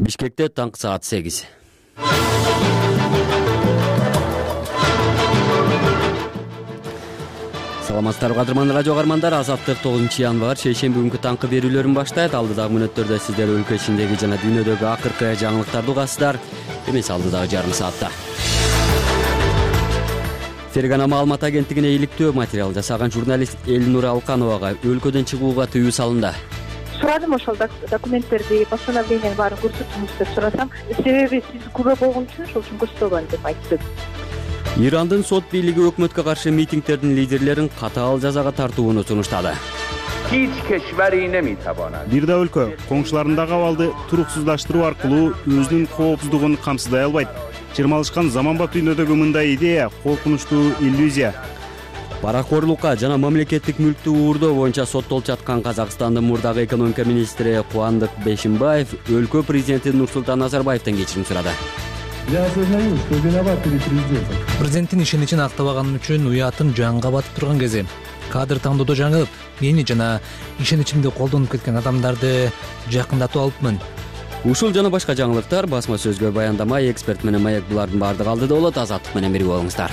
Бишкекте таңкы саат 8. Саламатсыздарбы кадырман радио каармандар, азаттык 9-январ шейшемби күнкү таңкы берүүлөрүн баштайт. Алдыдагы мүнөттөрдө сиздер өлкө ичиндеги жана дүйнөдөгү акыркы жаңылыктарды угасыздар. Эмес алдыдагы жарым саатта. Фергана маалымат агенттигине иликтөө материал жасаган журналист Элнура Алкановага өлкөдөн чыгууга тыюу салынды. Сурадым ошол документтерди, постановленияны баарын көрсөтүңүз деп сурасам, себеби сиз күбө болгон үчүн ошол үчүн көрсөтөбөн деп айтты. Ирандын сот бийлиги өкмөткө каршы митингдердин лидерлерин катаал жазага тартууну сунуштады. Бир да өлкө коңшуларындагы абалды туруксуздаштыруу аркылуу өзүнүн коопсуздугун камсыздай албайт. Чырмалышкан заманбап дүйнөдөгү мындай идея коркунучтуу иллюзия. Паракорлукка жана мамлекеттик мүлктү уурдоо боюнча соттолуп жаткан Казакстандын мурдагы экономика министри Кубандык Бешимбаев өлкө президенти Нурсултан Назарбаевден кечирим сурады. Я осознаю, что виноват перед президентом. Президенттин ишеничин актабаган үчүн уятым жанга батып турган кези. Кадр тандоодо жаңылып, мени жана ишеничимди колдонуп кеткен адамдарды жакындатып алыпмын. Ушул жана башка жаңылыктар басма сөзгө баяндама, эксперт менен маек булардын баардыгы алдыда болот. Азаттык менен бирге болуңуздар.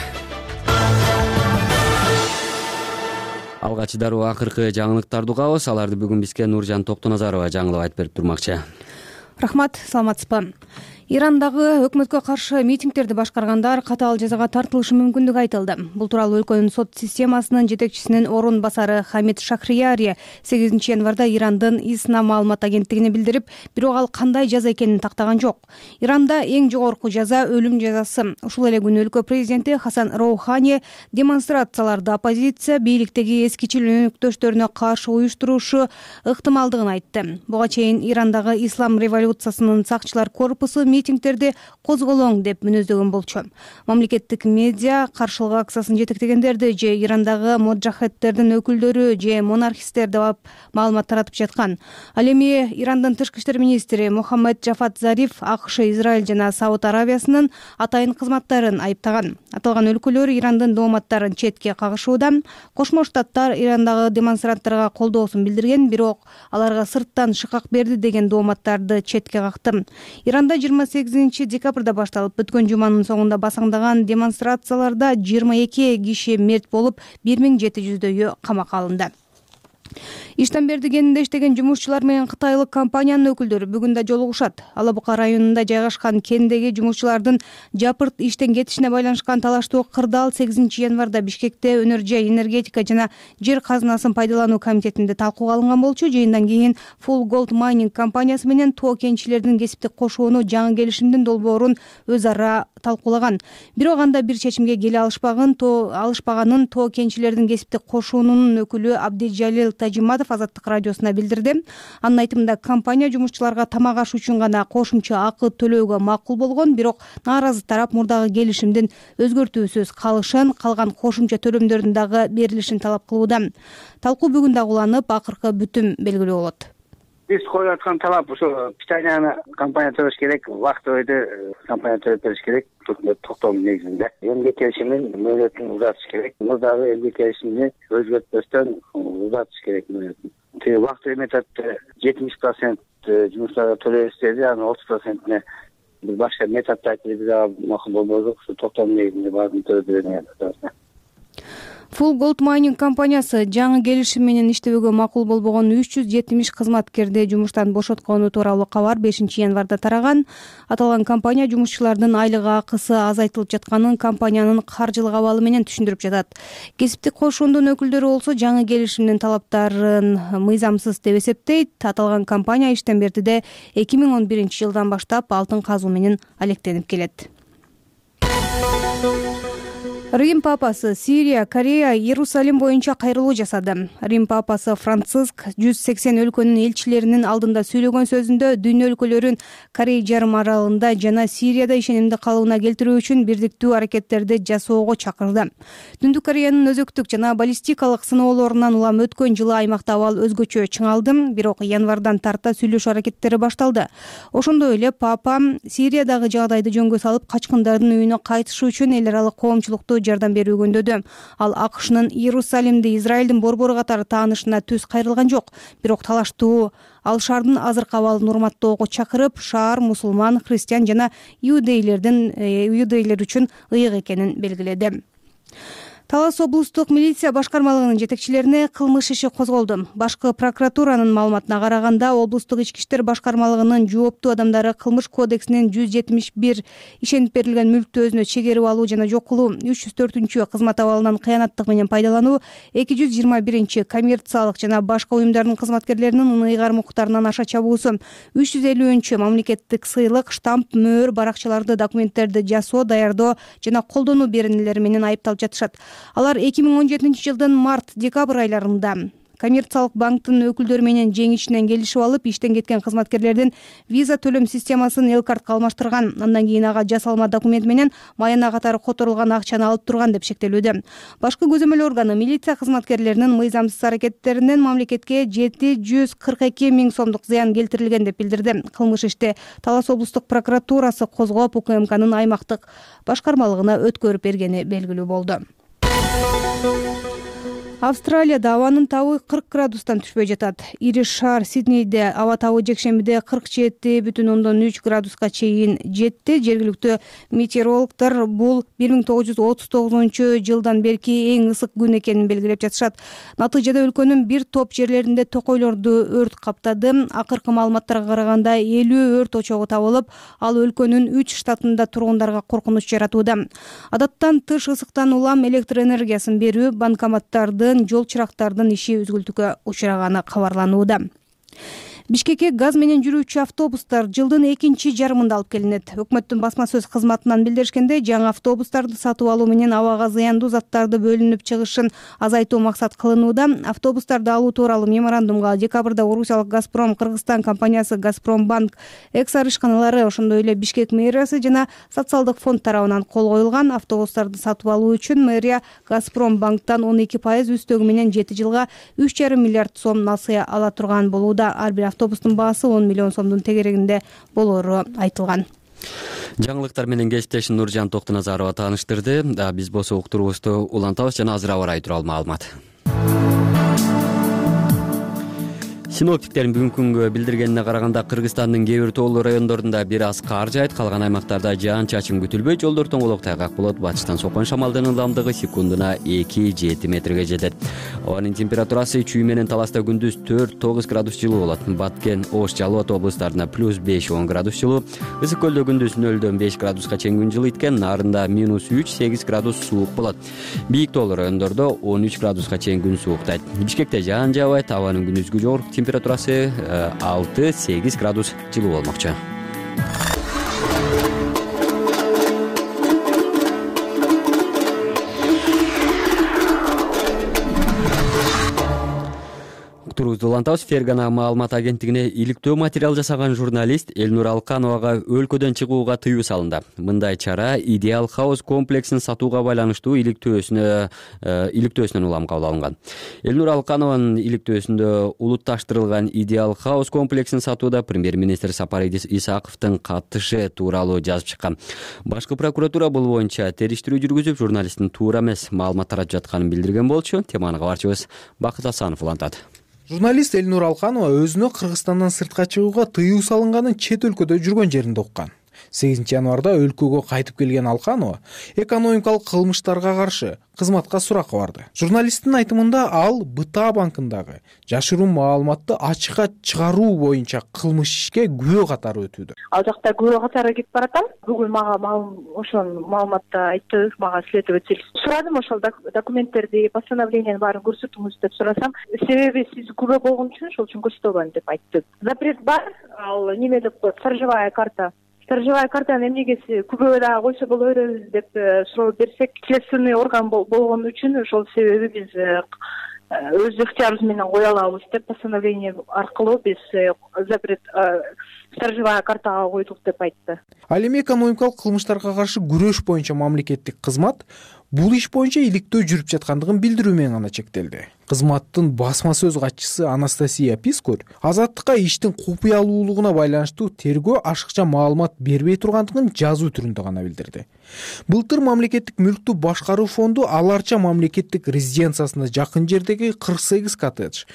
Алгач дароо акыркы жаңылыктарды угабыз. Аларды бүгүн бизге Нуржан Токтоназарова жаңылып айтып берип турмакчы. Рахмат, саламатсызбы. Ирандагы өкмөткө каршы митингдерди башкаргандар катаал жазага тартылышы мүмкүндүгү айтылды. Бул тууралуу өлкөнүн сот системасынын жетекчисинин орун басары Хамид Шахрияри 8-январда Ирандын ИСНА маалымат агенттигине билдирип, бирок ал кандай жаза экенин тактаган жок. Иранда эң жогорку жаза өлүм жазасы. Ушул эле күнү өлкө президенти Хасан Роухани демонстрацияларды оппозиция бийликтеги эскичил өнөктөштөрүнө каршы уюштурушу ыктымалдыгын айтты. Буга чейин Ирандагы ислам революциясынын сакчылар корпусу митингдерди козголоң деп мүнөздөгөн болчу. Мамлекеттик медиа каршылык акциясын жетектегендерди же Ирандагы моджахедтердин өкүлдөрү же монархисттер деп маалымат таратып жаткан. Ал эми Ирандын тышкы иштер министри Мухаммед Джафат Зариф АКШ, Израиль жана Сауд Арабиясынын атайын кызматтарын айыптаган. Аталган өлкөлөр Ирандын дооматтарын четке кагышууда. Кошмо Штаттар Ирандагы демонстранттарга колдоосун билдирген, бирок аларга сырттан шыкак берди деген дооматтарды четке какты. Иранда 28 декабрда башталып өткөн жуманын соңунда басаңдаган демонстрацияларда 22 киши мерт болуп, 1700дөйү камакка алынды. Иштен берди кенинде иштеген жумушчулар менен кытайлык компаниянын өкүлдөрү бүгүн да жолугушат. Алабука районунда жайгашкан кендеги жумушчулардын жапырт иштен кетишине байланышкан талаштуу кырдаал 8-январда Бишкекте өнөр жай энергетика жана жер казынасын пайдалануу комитетинде талкууга алынган болчу. Жыйындан кийин Full Gold Mining компаниясы менен тоо кенчилердин кесиптик кошууну жаңы келишимдин долбоорун өз ара талкуулаган. Бирок анда бир чечимге келе алышпаганын тоо кенчилердин кесиптик кошуунун өкүлү Абдижалил Тажиматов Азаттык радиосуна билдирди. Анын айтымында компания жумушчуларга тамак аш үчүн гана кошумча акы төлөөгө макул болгон, бирок нааразы тарап мурдагы келишимдин өзгөртүүсүз калышын, калган кошумча төлөмдөрдүн дагы берилишин талап кылууда. Талкуу бүгүн дагы уланып, акыркы бүтүм белгилүү болот. Биз коюп аткан талап ошо питанияны компания төлөш керек, убакыт бойду компания төлөп бериш керек, токтом негизинде. Эмгек келишимин мөөнөтүн узатыш керек. Мурдагы эмгек келишимини өзгөртпөстөн узатыш керек мөөнөтүн. Тиги убакыттуу методду 70% жумуштарга төлөйбүз деди, анын 30%-не бир башка методду айтты, биз макул болбодук, ушу токтом негизинде баарын төлөп берген. Full Gold Mining компаниясы жаңы келишим менен иштебөөгө макул болбогон 370 кызматкерди жумуштан бошоткону тууралуу кабар 5-январда тараган. Аталган компания жумушчулардын айлык акысы азайтылып жатканын компаниянын каржылык абалы менен түшүндүрүп жатат. Кесиптик кошуундун өкүлдөрү болсо жаңы келишимдин талаптарын мыйзамсыз деп эсептейт. Аталган компания иштен бертиде 2011-жылдан баштап алтын казуу менен алектенип келет. Рим папасы Сирия, Корея, Иерусалим боюнча кайрылуу жасады. Рим папасы Франциск 180 өлкөнүн элчилеринин алдында сүйлөгөн сөзүндө дүйнө өлкөлөрүн Корей жарым аралында жана Сирияда ишенимди калыбына келтирүү үчүн бирдиктүү аракеттерди жасоого чакырды. Түндүк Кореянын өзөктүк жана баллистикалык сыноолорунан улам өткөн жылы аймакта абал өзгөчө чыңалды, бирок январдан тарта сүйлөшүү аракеттери башталды. Ошондой эле папа Сириядагы жагдайды жөнгө салып, качкындардын үйүнө кайтышы үчүн эл аралык коомчулукту жардам берүүгө үндөдү. Ал АКШнын Иерусалимди Израилдин борбору катары таанышына төз кайрылган жок. Бирок талаштуу ал шаардын азыркы абалын урматтоого чакырып, шаар мусулман, христиан жана иудейлер үчүн ыйык экенин белгиледи. Талас облустук милиция башкармалыгынын жетекчилерине кылмыш иши козголду. Башкы прокуратуранын маалыматына караганда, облустук ички иштер башкармалыгынын жооптуу адамдары кылмыш кодексинин 171 ишенип берилген мүлктү өзүнө чегерип алуу жана жок кылуу, 304 кызмат абалынан кыянаттык менен пайдалануу, 221 коммерциялык жана башка уюмдардын кызматкерлеринин ыйгарым укуктарынан аша чабуусу, 350 мамлекеттик сыйлык, штамп, мөөр, баракчаларды, документтерди жасоо, даярдоо жана колдонуу беренелери менен айыпталып жатышат. Алар 2017 жылдын март-декабрь айларында коммерциялык банктын өкүлдөрү менен жеңишинен келишип алып, иштен кеткен кызматкерлердин виза төлөм системасын L-картка алмаштырган. Андан кийин ага жасалма документ менен майына катары которулган акчаны алып турган деп шектелүүдө. Башкы көзөмөл органы милиция кызматкерлеринин мыйзамсыз аракеттеринен мамлекетке 742 миң сомдук зыян келтирилген деп билдирди. Кылмыш ишти Талас облустук прокуратурасы козгоп, УКМКнын аймактык башкармалыгына өткөрүп бергени белгилүү болду. Австралияда абанын табы 40 градустан түшпөй жатат. Ири шаар Сиднейде аба табы жекшембиде 47,3 градуска чейин жетти. Жергиликтүү метеорологдор бул 1939 жылдан берки эң ысык күн экенин белгилеп жатышат. Натыйжада өлкөнүн бир топ жерлеринде токойлорду өрт каптады. Акыркы маалыматтарга караганда 50 өрт очогу табылып, ал өлкөнүн 3 штатында тургундарга коркунуч жаратууда. Адаттан тыш ысыктан улам электр энергиясын берүү, банкоматтардын, жол чырактардын иши үзгүлтүккө учураганы кабарланууда. Бишкекке газ менен жүрүүчү автобустар жылдын экинчи жарымында алып келинет. Өкмөттүн басма сөз кызматынан билдиришкендей, жаңы автобустарды сатып алуу менен абага зыяндуу заттарды бөлүнүп чыгышын азайтуу максат кылынууда. Автобустарды алуу тууралуу меморандумга декабрда Орусиялык Газпром, Кыргызстан компаниясы Газпромбанк, экс-арышканалары, ошондой эле Бишкек мэриясы жана социалдык фонд тарабынан кол коюлган. Автобустарды сатып алуу үчүн мэрия Газпромбанктан 12% үстөгү менен 7 жылга 3,5 миллиард сом насыя ала турган болууда. Ар бир автобустун баасы 10 миллион сомдун тегерегинде болору айтылган. Жаңылыктар менен кесиптешим Нуржан Токтуназарова тааныштырды. Биз болсо уктуруубузду улантабыз жана азыр аба ырайы тууралуу маалымат. Синоптиктердин бүгүнкү күнгө билдиргенине караганда, Кыргызстандын кээ бир тоолуу райондорунда бир аз кар жаайт, калган аймактарда жаан-чачын күтүлбөйт, жолдор тоңолок тайгак болот. Батыштан соккон шамалдын ылдамдыгы секундуна 2-7 метрге жетет. Абанын температурасы чүй менен Таласта күндүз 4-9 градус жылуу болот. Баткен, Ош, Жалал Абад облустарында +5-10 градус жылуу, Ысык көлдө күндүз 0-дөн 5 градуска чейин күн жылыйт экен, Нарында -3-8 градус суук болот. Бийик тоолуу райондордо 13 градуска чейин күн сууктайт. Бишкекте жаан жаабайт, абанын күндүзгү жогорку температурасы 6-8 градус жылуу болмокчу. Уктуруубузду улантабыз. Фергана маалымат агенттигине иликтөө материал жасаган журналист Элнур Алкановага өлкөдөн чыгууга тыюу салынды. Мындай чара Идеал Хаус комплексин сатууга байланыштуу иликтөөсүнөн улам кабыл алынган. Элнур Алканованын иликтөөсүндө улутташтырылган Идеал Хаус комплексин сатууда премьер-министр Сапар Исаковдун катышы тууралуу жазып чыккан. Башкы прокуратура бул боюнча териштирүү жүргүзүп, журналисттин туура эмес маалымат таратып жатканын билдирген болчу. Теманы кабарчыбыз Бакыт Асанов улантат. Журналист Элнур Алканова өзүнө Кыргызстандан сыртка чыгууга тыюу салынганын чет өлкөдө жүргөн жеринде уккан. 8 январда өлкөгө кайтып келген Алканова экономикалык кылмыштарга каршы кызматка суракка барды. Журналисттин айтымында ал БТА банкындагы жашыруун маалыматты ачыкка чыгаруу боюнча кылмыш ишке күбө катары өтүүдө. Ал жакта күбө катары кетип баратам. Бүгүн мага ошол маалыматты айтты, мага следователь. Сурадым ошол документтерди, постановлениянын баарын көрсөтүңүз деп сурасам, себеби сиз күбө болгон үчүн ошол үчүн көрсөтө албайм деп айтты. Запрет бар, ал неме деп коет, сторожевая карта. Сторожевая картаны эмнеге күбө дагы койсо болобуз деп суроо берсек, следственный орган болгон үчүн ошол себеби биз өз ыктыярыбыз менен кое алабыз деп постановление аркылуу биз запрет сторожевая картага койдук деп айтты. Ал эми экономикалык кылмыштарга каршы күрөш боюнча мамлекеттик кызмат бул иш боюнча иликтөө жүрүп жаткандыгын билдирүү менен гана чектелди. Кызматтын басма сөз катчысы Анастасия Пискур Азаттыкка иштин купуялуулугуна байланыштуу тергөө ашыкча маалымат бербей тургандыгын жазуу түрүндө гана билдирди. Былтыр мамлекеттик мүлктү башкаруу фонду Аларча мамлекеттик резиденциясына жакын жердеги 48 коттедж,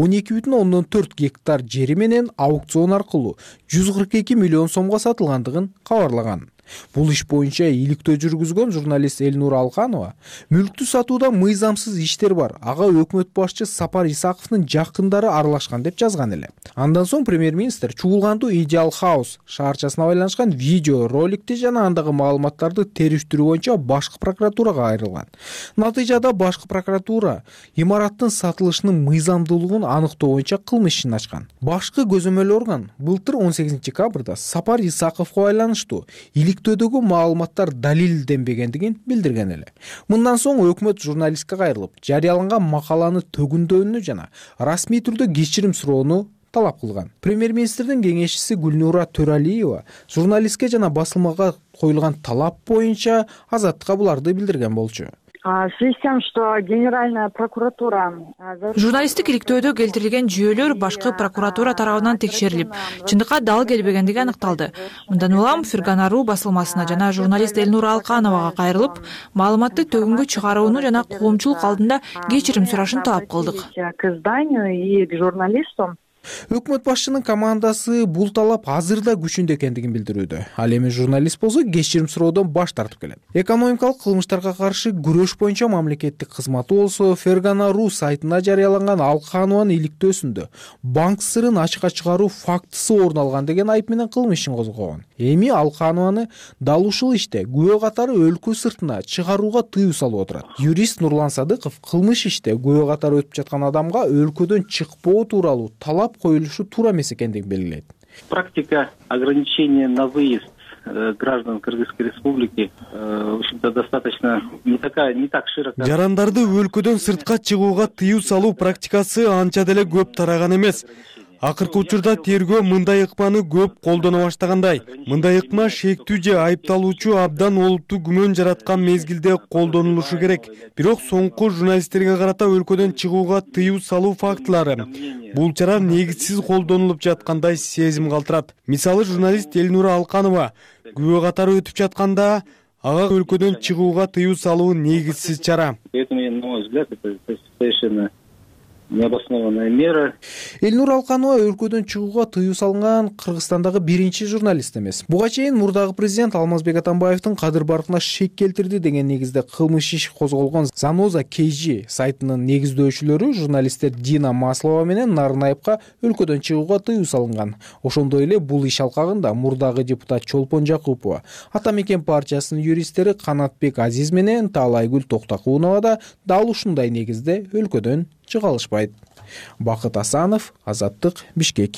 12,4 гектар жери менен аукцион аркылуу 142 миллион сомго сатылгандыгын кабарлаган. Бул иш боюнча иликтөө жүргүзгөн журналист Элнура Алканова мүлктү сатууда мыйзамсыз иштер бар, ага өкмөт башчы Сапар Исаковдун жакындары аралашкан деп жазган эле. Андан соң премьер-министр чуулгандуу Идеал Хаус шаарчасына байланышкан видео роликти жана андагы маалыматтарды териштирүү боюнча башкы прокуратурага кайрылган. Натыйжада башкы прокуратура имараттын сатылышынын мыйзамдуулугун аныктоо боюнча кылмыш ишин ачкан. Башкы көзөмөл орган былтыр 18 декабрда Сапар Исаковго байланыштуу иликтөөдөгү маалыматтар далилденбегендигин билдирген эле. Мындан соң өкмөт журналистке кайрылып, жарыяланган макаланы төгүндөөнү жана расмий түрдө кечирим суроону талап кылган. Премьер-министрдин кеңешчиси Гүлнура Төралиева журналистке жана басылмага коюлган талап боюнча Азаттыкка буларды билдирген болчу. В связи с тем, что Генеральная прокуратура... Журналисттик иликтөөдө келтирилген жүйөлөр башкы прокуратура тарабынан текшерилип, чындыкка дал келбегендиги аныкталды. Мындан улам Фергана.ру басылмасына жана журналист Элнура Алкановага кайрылып, маалыматты төгүнгө чыгарууну жана коомчулук алдында кечирим сурашын талап кылдык. К изданию и к журналистам. Өкмөт башчынын командасы бул талап азырда күчүндө экендигин билдирүүдө. Ал эми журналист болсо кечирим суроодон баш тартып келет. Экономикалык кылмыштарга каршы күрөш боюнча мамлекеттик кызматы болсо Фергана.ру сайтына жарыяланган Алканованын иликтөөсүндө банк сырын ачыкка чыгаруу фактысы орун алган деген айып менен кылмыш ишин козгогон. Эми Алканованы дал ушул иште күбө катары өлкө сыртына чыгарууга тыюу салып отурат. Юрист Нурлан Садыков кылмыш иште күбө катары өтүп жаткан адамга өлкөдөн чыкпоо тууралуу талап коюлушу туура эмес экендигин белгилейт. Практика ограничения на выезд граждан Кыргызской республики, в общем-то, достаточно не так широко. Жарандарды өлкөдөн сыртка чыгууга тыюу салуу практикасы анча деле көп тараган эмес. Акыркы учурда тергөө мындай ыкманы көп колдоно баштагандай. Мындай ыкма шектүү же айыпталуучу абдан олуттуу күмөн жараткан мезгилде колдонулушу керек. Бирок соңку журналисттерге карата өлкөдөн чыгууга тыюу салуу фактылары бул чара негизсиз колдонулуп жаткандай сезим калтырат. Мисалы, журналист Элнура Алканова күбө катары өтүп жатканда ага өлкөдөн чыгууга тыюу салуу негизсиз чара. Поэтому, на мой взгляд, это совершенно необоснованная мера. Элнура Алканова өлкөдөн чыгууга тыюу салган Кыргызстандагы биринчи журналист эмес. Буга чейин мурдагы президент Алмазбек Атамбаевдин кадыр баркына шек келтирди деген негизде кылмыш иш козголгон Заноза KG сайтынын негиздөөчүлөрү журналисттер Дина Маслова менен Нарынаевка өлкөдөн чыгууга тыюу салынган. Ошондой эле бул иш алкагында мурдагы депутат Чолпон Жакупова, Ата мекен партиясынын юристтери Канатбек Азиз менен Таалайгүл Токтокунова да дал ушундай негизде өлкөдөн чыга алышпайт. Бакыт Асанов, Азаттык, Бишкек.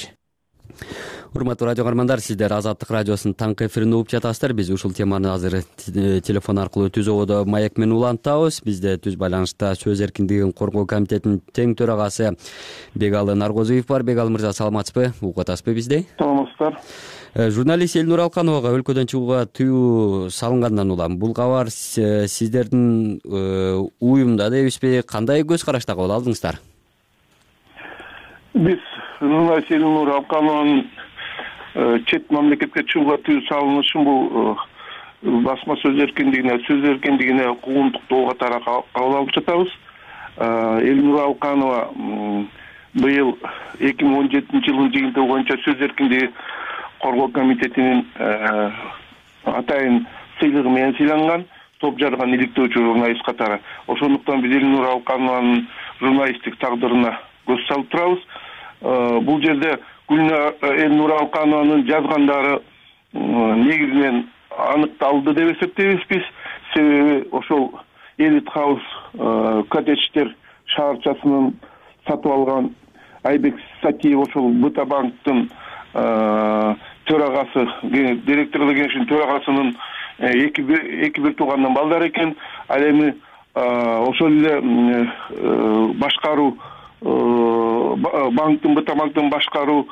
Урматтуу радио каармандар, сиздер Азаттык радиосунун таңкы эфирин угуп жатасыздар. Биз ушул теманы азыр телефон аркылуу Түз ободо маек менен улантабыз. Бизде Түз байланышта сөз эркиндигин коргоо комитетинин тең төрагасы Бегалы Наргозуев бар. Бегалы мырза, саламатсызбы? Угуп атасызбы бизди? Саламатсыздар. Журналист Элнура Алкановага өлкөдөн чыгууга тыюу салынгандан улам бул кабар сиздердин уюмда дебизби, кандай көз карашта кабыл алдыңыздар? Биз журналист Элнура Алканованын чет мамлекетке чыгууга тыюу салынышын бул басма сөз эркиндигине куугунтуктоо катары кабыл алып жатабыз. Элнура Алканова быйыл 2017 жылдын жыйынтыгы боюнча сөз эркиндиги коргоо комитетинин атайын сыйлыгы менен сыйланган топ жарган иликтөөчү журналист катары. Ошондуктан биз Элнура Алканованын журналисттик тагдырына көз салып турабыз. Бул жерде Элнура Алканованын жазгандары негизинен аныкталды деп эсептейбиз биз. Себеби ошол Элит Хаус коттедждер шаарчасынын сатып алган Айбек Сатиев ошол Быта банктын төрагасы, директорлук кеңешинин төрагасынын эки бир туугандан балдары экен. Ал эми ошол эле башкаруу банктын, Быта банктын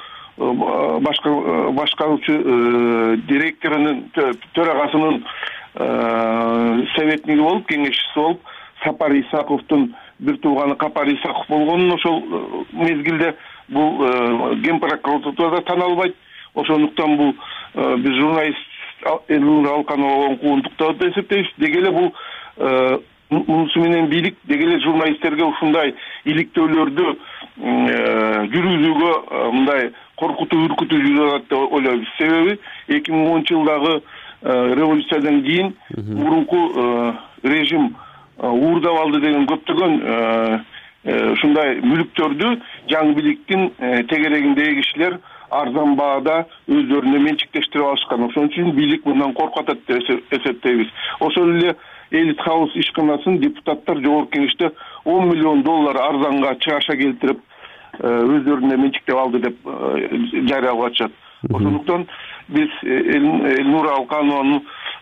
башкаруучу директорунун төрагасынын советниги болуп, кеңешчиси болуп, Сапар Исаковдун бир тууганы Капар Исаков болгонун ошол мезгилде бул Ген прокуратурада таналбайт. Ошондуктан бул биз журналист Элнур Алкановго куугунтуктоо деп эсептейбиз. Деги эле бул мунусу менен бийлик деги эле журналисттерге ушундай иликтөөлөрдү жүргүзүүгө мындай коркутуу, үркүтүү жүрүп атат деп ойлойбуз. Себеби 2010-жылдагы революциядан кийин мурунку режим уурдап алды деген көптөгөн ушундай мүлүктөрдү жаңы бийликтин тегерегиндеги кишилер арзан баада өздөрүнө менчиктештирип алышкан. Ошон үчүн бийлик мындан коркуп атат деп эсептейбиз. Ошол эле Элит Хаус ишканасын депутаттар Жогорку Кеңеште $10 миллион арзанга чыгаша келтирип өздөрүнө менчиктеп алды деп жарыялап атышат. Ошондуктан биз Элнур Алканованын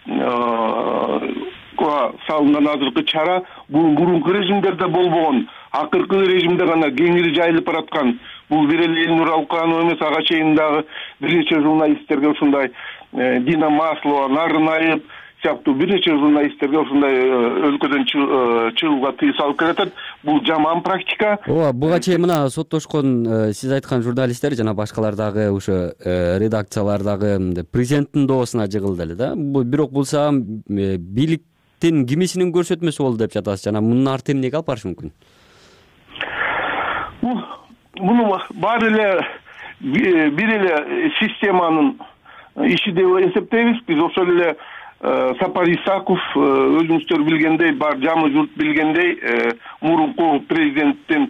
салынган азыркы чара бул мурунку режимдерде болбогон, акыркы режимде гана кеңири жайылып бараткан. Бул бир эле Элнур Алканова эмес, ага чейин дагы бир нече журналисттерге ушундай Дина Маслова, Нарын Айып сыяктуу бир нече журналисттерге ушундай өлкөдөн чыгууга тыюу салып келатат. Бул жаман практика. Ооба, буга чейин мына соттошкон сиз айткан журналисттер жана башкалар дагы ошо редакциялар дагы президенттин доосуна жыгылды эле да. Бирок бул сагам бийликтин кимисинин көрсөтмөсү болду деп жатасыз. Жана мунун арты эмнеге алып барышы мүмкүн? Муну баары эле бир эле системанын иши деп эсептейбиз. Биз ошол эле Сапар Исаков өзүңүздөр билгендей, бар жамы журт билгендей, мурунку президенттин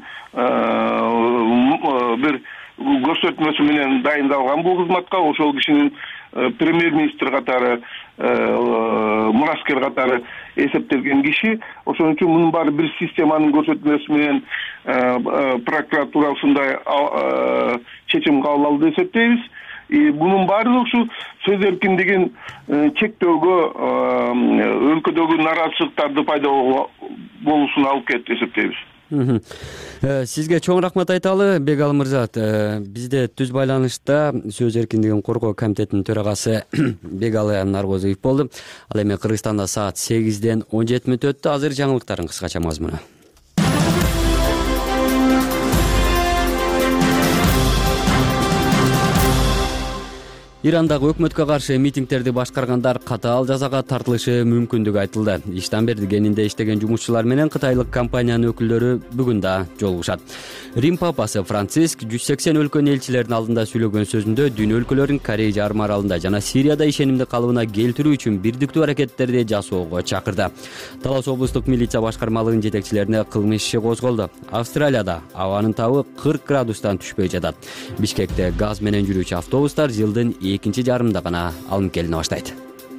бир көрсөтмөсү менен дайындалган бул кызматка. Ошол кишинин премьер-министр катары, мураскер катары эсептелген киши. Ошон үчүн мунун баары бир системанын көрсөтмөсү менен прокуратура ушундай чечим кабыл алды деп эсептейбиз. Bunun баардыгы ушу сөз эркиндигин чектөөгө, өлкөдөгү нараазычылыктарды пайда болушуна алып келет деп эсептейбиз. Сизге чоң рахмат айталы, Бегалы мырза. Бизде түз байланышта сөз эркиндигин коргоо комитетинин төрагасы Бегалы Наргозуев болду. Ал эми Кыргызстанда саат 8-ден 17 мүнөт өттү. Азыр жаңылыктардын кыскача мазмуну. Ирандагы өкмөткө каршы митингтерди башкаргандар катаал жазага тартылышы мүмкүндүгү айтылды. Иштан бергенинде иштеген жумушчулар менен кытайлык компаниянын өкүлдөрү бүгүн да жолугушат. Рим папасы Франциск 180 өлкөнүн элчилеринин алдында сүйлөгөн сөзүндө дүйнө өлкөлөрүн Корей жарым аралында жана Сирияда ишенимди калыбына келтирүү үчүн бирдиктүү аракеттерди жасоого чакырды. Талас облустук милиция башкармалыгынын жетекчилерине кылмыш иши козголду. Австралияда абанын табы 40 градустан түшпөй жатат. Бишкекте газ менен жүрүүчү автобустар жылдын экинчи жарымда гана алынып келине баштайт.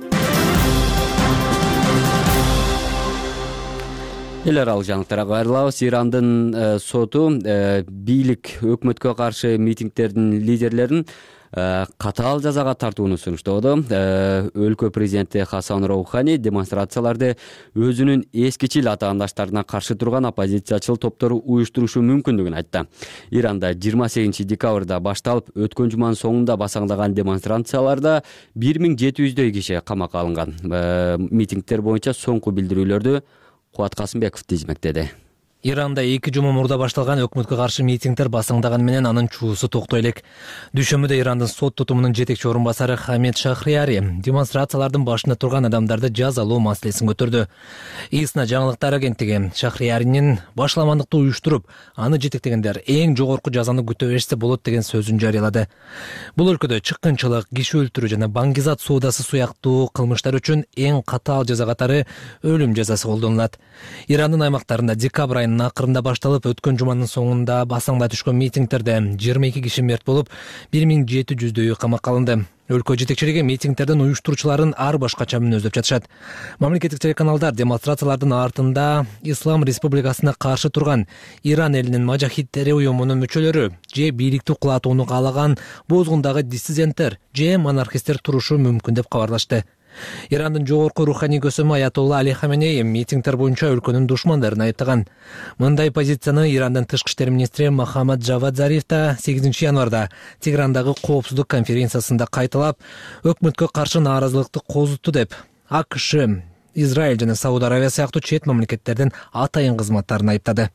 Эл аралык жаңылыктарга кайрылабыз. Ирандын соту бийлик өкмөткө каршы митингтердин лидерлерин катаал жазага тартууну сунуштоодо. Өлкө президенти Хасан Роухани демонстрацияларды өзүнүн эскичил атаандаштарына каршы турган оппозициячыл топтору уюштурушу мүмкүндүгүн айтты. Иранда 28-декабрда башталып, өткөн жуманын соңунда басаңдаган демонстрацияларда 1700дөй киши камакка алынган. Митингтер боюнча соңку билдирүүлөрдү Кубат Касымбеков тизмектеди. Иранда 2 жума мурда башталган өкмөткө каршы митингдер басаңдаган менен анын чуусу токтой элек. Дүшөмбүдө Ирандын сот тутумунун жетекчи орун басары Хамид Шахрияри демонстрациялардын башында турган адамдарды жазалоо маселесин көтөрдү. ИСНА жаңылыктар агенттиги Шахрияринин башламандыкты уюштуруп, аны жетектегендер эң жогорку жазаны күтө берсе болот деген сөзүн жарыялады. Бул өлкөдө чыккынчылык, киши өлтүрүү жана баңгизат соодасы сыяктуу кылмыштар үчүн эң катаал жаза катары өлүм жазасы колдонулат. Ирандын аймактарында декабрь айынын акырында башталып, өткөн жуманын соңунда басаңда түшкөн митингтерде 22 киши мерт болуп, 1700дөйү камакка алынды. Өлкө жетекчилиги митингтердин уюштуруучуларын ар башкача мүнөздөп жатышат. Мамлекеттик телеканалдар демонстрациялардын артында Ислам Республикасына каршы турган Иран элинин мажахидтери уюмунун мүчөлөрү же бийликти кулатууну каалаган бозгундагы диссиденттер же монархисттер турушу мүмкүн деп кабарлашты. Ирандын жогорку руханий көсөмү Аятолла Али Хаменеи митингтер боюнча өлкөнүн душмандарын айыптаган. Мындай позицияны Ирандын тышкы иштер министри Мохаммад Джавад Зариф да 8 январда Теграндагы коопсуздук конференциясында кайталап, өкмөткө каршы нааразылыкты козутту деп АКШ, Израиль жана Сауд Аравия сыяктуу чет мамлекеттердин атайын кызматтарын айыптады.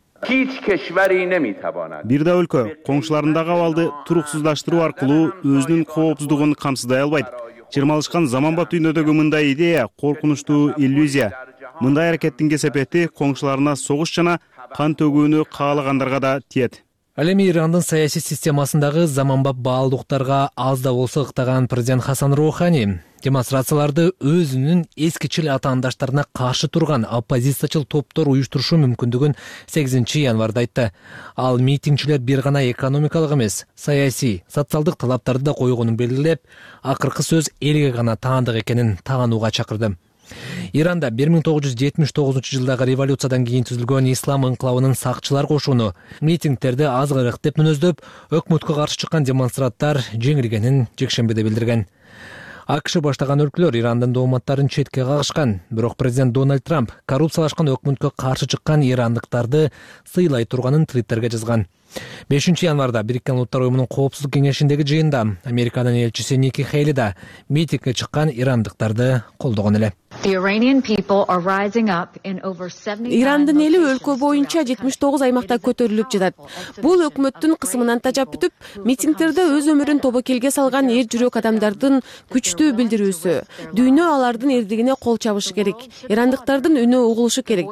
Бир да өлкө коңшуларындагы абалды туруксуздаштыруу аркылуу өзүнүн коопсуздугун камсыздай албайт. Чырмалышкан заманбап дүйнөдөгү мындай идея коркунучтуу иллюзия. Мындай аракеттин кесепети коңшуларына согуш жана кан төгүүнү каалагандарга да тиет. Ал эми Ирандын саясий системасындагы заманбап баалдыктарга аз да болсо ыктаган президент Хасан Роухани демонстрацияларды өзүнүн эскичил атаандаштарына каршы турган оппозициячыл топтор уюштурушу мүмкүндүгүн 8 январда айтты. Ал митингчилер бир гана экономикалык эмес, саясий, социалдык талаптарды да койгонун белгилеп, акыркы сөз элге гана таандык экенин таанууга чакырды. Иранда 1979 жылдагы революциядан кийин түзүлгөн ислам ыңкылабынын сакчылар кошууну митингтерди азгырык деп мүнөздөп, өкмөткө каршы чыккан демонстранттар жеңилгенин жекшембиде билдирген. АКШ баштаган өлкөлөр Ирандын дооматтарын четке кагышкан, бирок президент Дональд Трамп коррупциялашкан өкмөткө каршы чыккан ирандыктарды сыйлай турганын Твиттерге жазган. 5 январда Бириккен Улуттар уюмунун коопсуздук кеңешиндеги жыйында Американын элчиси Ники Хейли да митингге чыккан ирандыктарды колдогон эле. Ирандын эли өлкө боюнча 79 аймакта көтөрүлүп жатат. Бул өкмөттүн кысымынан тажап бүтүп, митингтерде өз өмүрүн тобокелге салган эр жүрөк адамдардын күчтүү билдирүүсү. Дүйнө алардын эрдигине кол чабышы керек. Ирандыктардын үнү угулушу керек.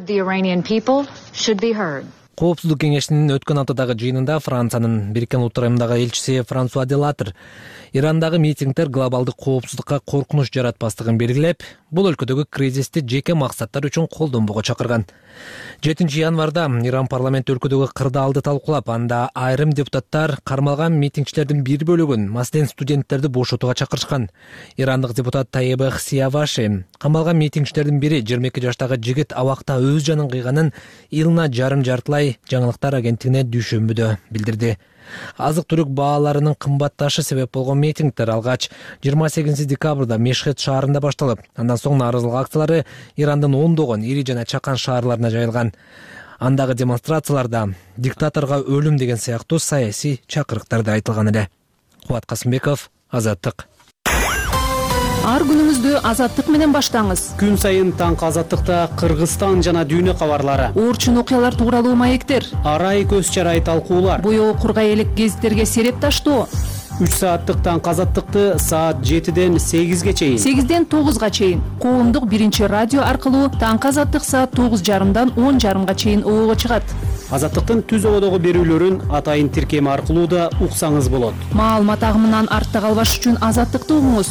Коопсуздук кеңешинин өткөн аптадагы жыйынында Франциянын Бириккен Улуттар уюмундагы элчиси Франсуа Делатр Ирандагы митингдер глобалдык коопсуздукка коркунуч жаратпастыгын белгилеп, бул өлкөдөгү кризисти жеке максаттар үчүн колдонбого чакырган. 7 январда Иран парламенти өлкөдөгү кырдаалды талкуулап, анда айрым депутаттар кармалган митингчилердин бир бөлүгүн, маселен студенттерди бошотууга чакырышкан. Ирандык депутат Таеба Хсияваши камалган митингчилердин бири 22 жаштагы жигит абакта өз жанын кыйганын Илна жартылай жаңылыктар агенттигине дүйшөмбүдө билдирди. Азык-түлүк бааларынын кымбатташы себеп болгон митингдер алгач 28 декабрда Мешхед шаарында башталып, андан соң нааразылык акциялары Ирандын ондогон ири жана чакан шаарларына жайылган. Андагы демонстрацияларда диктаторго өлүм деген сыяктуу саясий чакырыктар да айтылган эле. Кубат Касымбеков, Азаттык. Ар күнүңүздү Азаттык менен баштаңыз. Күн сайын таңкы Азаттыкта Кыргызстан жана дүйнө кабарлары. Орчун окуялар тууралуу маектер. Арай көз чарай талкуулар. Боёгу кургай элек гезиттерге сереп таштоо. 3 сааттык таңкы Азаттыкты саат 7ден 8ге чейин. 8ден 9га чейин. Коомдук биринчи радио аркылуу таңкы Азаттык саат 9:30дан 10:30га чейин обого чыгат. Азаттыктын түз ободогу берүүлөрүн атайын тиркеми аркылуу да уксаңыз болот. Маалымат агымынан артта калбаш үчүн Азаттыкты угуңуз.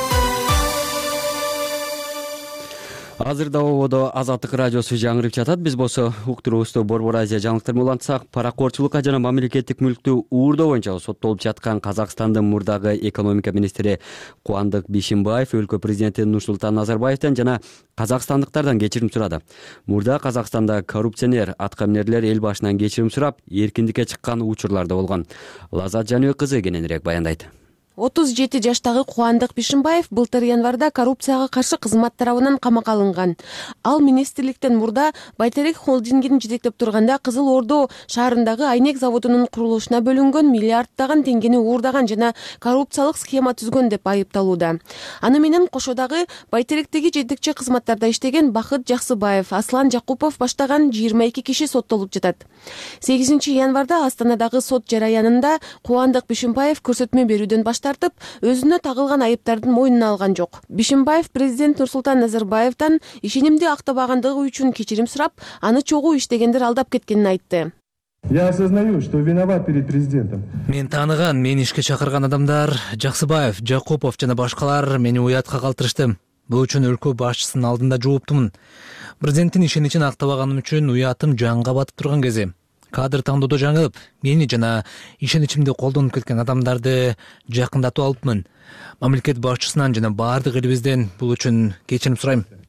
Азырда ободо Азаттык радиосу жаңырып жатат. Биз болсо уктуруубузду Борбор Азия жаңылыктары менен улантсак, паракорчулукка жана мамлекеттик мүлктү уурдоо боюнча соттолуп жаткан Казакстандын мурдагы экономика министри Кубандык Бишимбаев өлкө президенти Нурсултан Назарбаевден жана казакстандыктардан кечирим сурады. Мурда Казакстанда коррупционер, аткаминерлер эл башынан кечирим сурап, эркиндикке чыккан учурлар да болгон. Лазат Жаныбек кызы кененирээк баяндайт. 37 жаштагы Кубандык Бишимбаев былтыр январда коррупцияга каршы кызмат тарабынан камакка алынган. Ал министрликтен мурда Байтерек холдингин жетектеп турганда Кызыл Ордо шаарындагы айнек заводунун курулушуна бөлүнгөн миллиарддаган теңгени уурдаган жана коррупциялык схема түзгөн деп айыпталууда. Аны менен кошодагы Байтеректеги жетекчи кызматтарда иштеген Бакыт Жаксыбаев, Аслан Жакупов баштаган 22 киши соттолуп жатат. 8 январда Астанадагы сот жараянында Кубандык Бишимбаев көрсөтмө берүүдөн баштап өзүнө тагылган айыптардын мойнуна алган жок. Бишимбаев президент Нурсултан Назарбаевдан ишенимди актабагандыгы үчүн кечирим сурап, аны чогуу иштегендер алдап кеткенин айтты. Я осознаю, что виноват перед президентом. Мен тааныган, мени ишке чакырган адамдар Жаксыбаев, Жакупов жана башкалар мени уятка калтырышты. Бул үчүн өлкө башчысынын алдында жооптумун. Президенттин ишеничин актабаганым үчүн уятым жанга батып турган кези. Кадр тандоодо жаңылып, мени жана ишеничимди колдонуп кеткен адамдарды жакындатып алыпмын. Мамлекет башчысынан жана баардык элибизден бул үчүн кечирим сурайм.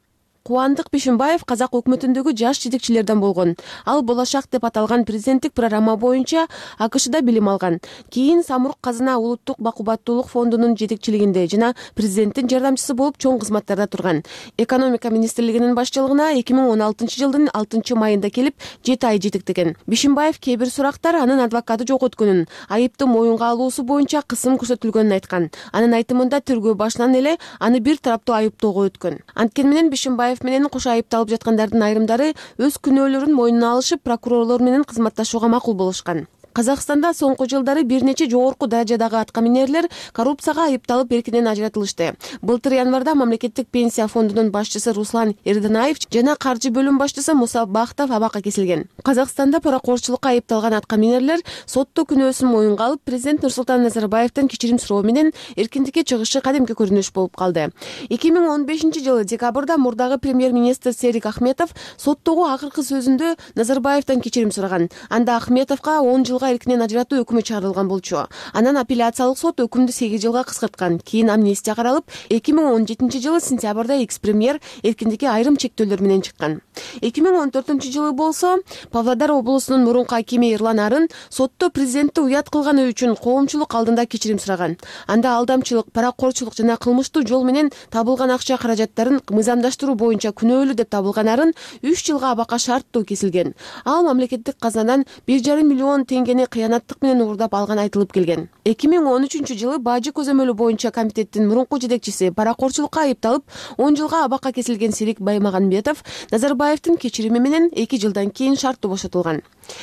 Кубандык Бишимбаев казак өкмөтүндөгү жаш жетекчилерден болгон. Ал болашак деп аталган президенттик программа боюнча АКШда билим алган. Кийин Самрук Казына улуттук бакубаттуулук фондунун жетекчилигинде жана президенттин жардамчысы болуп чоң кызматтарда турган. Экономика министрлигинин башчылыгына 2016 жылдын 6 майында келип 7 ай жетектеген. Бишимбаев кээ бир сурактар анын адвокаты жок өткөнүн, айыпты моюнга алуусу боюнча кысым көрсөтүлгөнүн айткан. Анын айтымында тергөө башынан эле аны бир тараптуу айыптоого өткөн. Анткени менен Бишимбаев менен кошо айыпталып жаткандардын айрымдары өз күнөөлөрүн мойнуна алышып, прокурорлор менен кызматташууга макул болушкан. Казакстанда соңку жылдары бир нече жогорку даражадагы аткаминерлер коррупцияга айыпталып эркинен ажыратылышты. Былтыр январда мамлекеттик пенсия фондунун башчысы Руслан Эрденаев жана каржы бөлүм башчысы Муса Бахтов абакка кесилген. Казакстанда паракорчулукка айыпталган аткаминерлер сотто күнөөсүн моюнга алып, президент Нурсултан Назарбаевден кечирим суроо менен эркиндикке чыгышы кадимки көрүнүш болуп калды. 2015 жылы декабрда мурдагы премьер-министр Серик Ахметов соттогу акыркы сөзүндө Назарбаевден кечирим сураган. Анда Ахметовго 10 жылга эркинен ажыратуу өкүмү чыгарылган болчу. Анан апелляциялык сот өкүмдү 8 жылга кыскарткан. Кийин амнистия каралып, 2017 жылы сентябрда экс-премьер эркиндикке айрым чектөөлөр менен чыккан. 2014 жылы болсо Павлодар облусунун мурунку акими Эрлан Арын сотто президентти уят кылганы үчүн коомчулук алдында кечирим сураган. Анда алдамчылык, паракорчулук жана кылмыштуу жол менен табылган акча каражаттарын мыйзамдаштыруу боюнча күнөөлүү деп табылган Арын 3 жылга абакка шарттуу кесилген. Ал мамлекеттик казанадан 1,5 миллион теңгени кыянаттык менен уурдап алган айтылып келген. 2013 жылы бажы көзөмөлү боюнча комитеттин мурунку жетекчиси паракорчулукка айыпталып 10 жылга абакка кесилген Серик Баймагамбетов Назарбаевдин кечирими менен 2 жылдан кийин шарттуу бошотулган.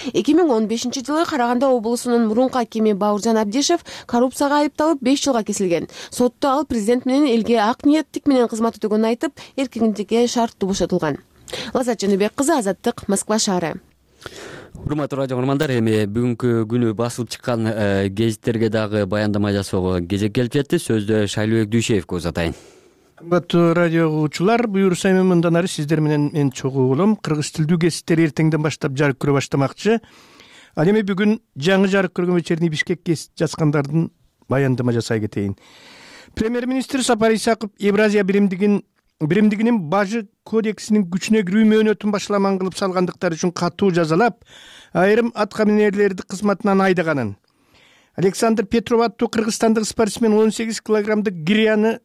2015 жылы Караганда облусунун мурунку акими Бауыржан Абдишев коррупцияга айыпталып 5 жылга кесилген. Сотто ал президент менен элге ак ниеттик менен кызмат өтөгөнүн айтып, эркиндикке шарттуу бошотулган. Лаззат Жаныбек кызы, Азаттык, Москва шаары. Урматтуу радио көрөрмандар, эми бүгүнкү күнү басылып чыккан гезиттерге дагы баяндама жасоого кезек келип жетти. Сөздү Шайлыбек Дүйшеевке узатайын. Кымбаттуу радио угуучулар, буюрса эми мындан ары сиздер менен мен чогуу болом. Кыргыз тилдүү гезиттер эртеңден баштап жарык көрө баштамакчы. Ал эми бүгүн жаңы жарык көргөн вечерний Бишкек гезит жазгандардын баяндама жасай кетейин. Премьер-министр Сапар Исаков Евразия биримдигинин бажы кодексинин күчүнө кирүү мөөнөтүн башламан кылып салгандыктары үчүн катуу жазалап, айрым аткаминерлерди кызматынан айдаганын. Александр Петров аттуу кыргызстандык спортсмен 18 килограммдык гиряны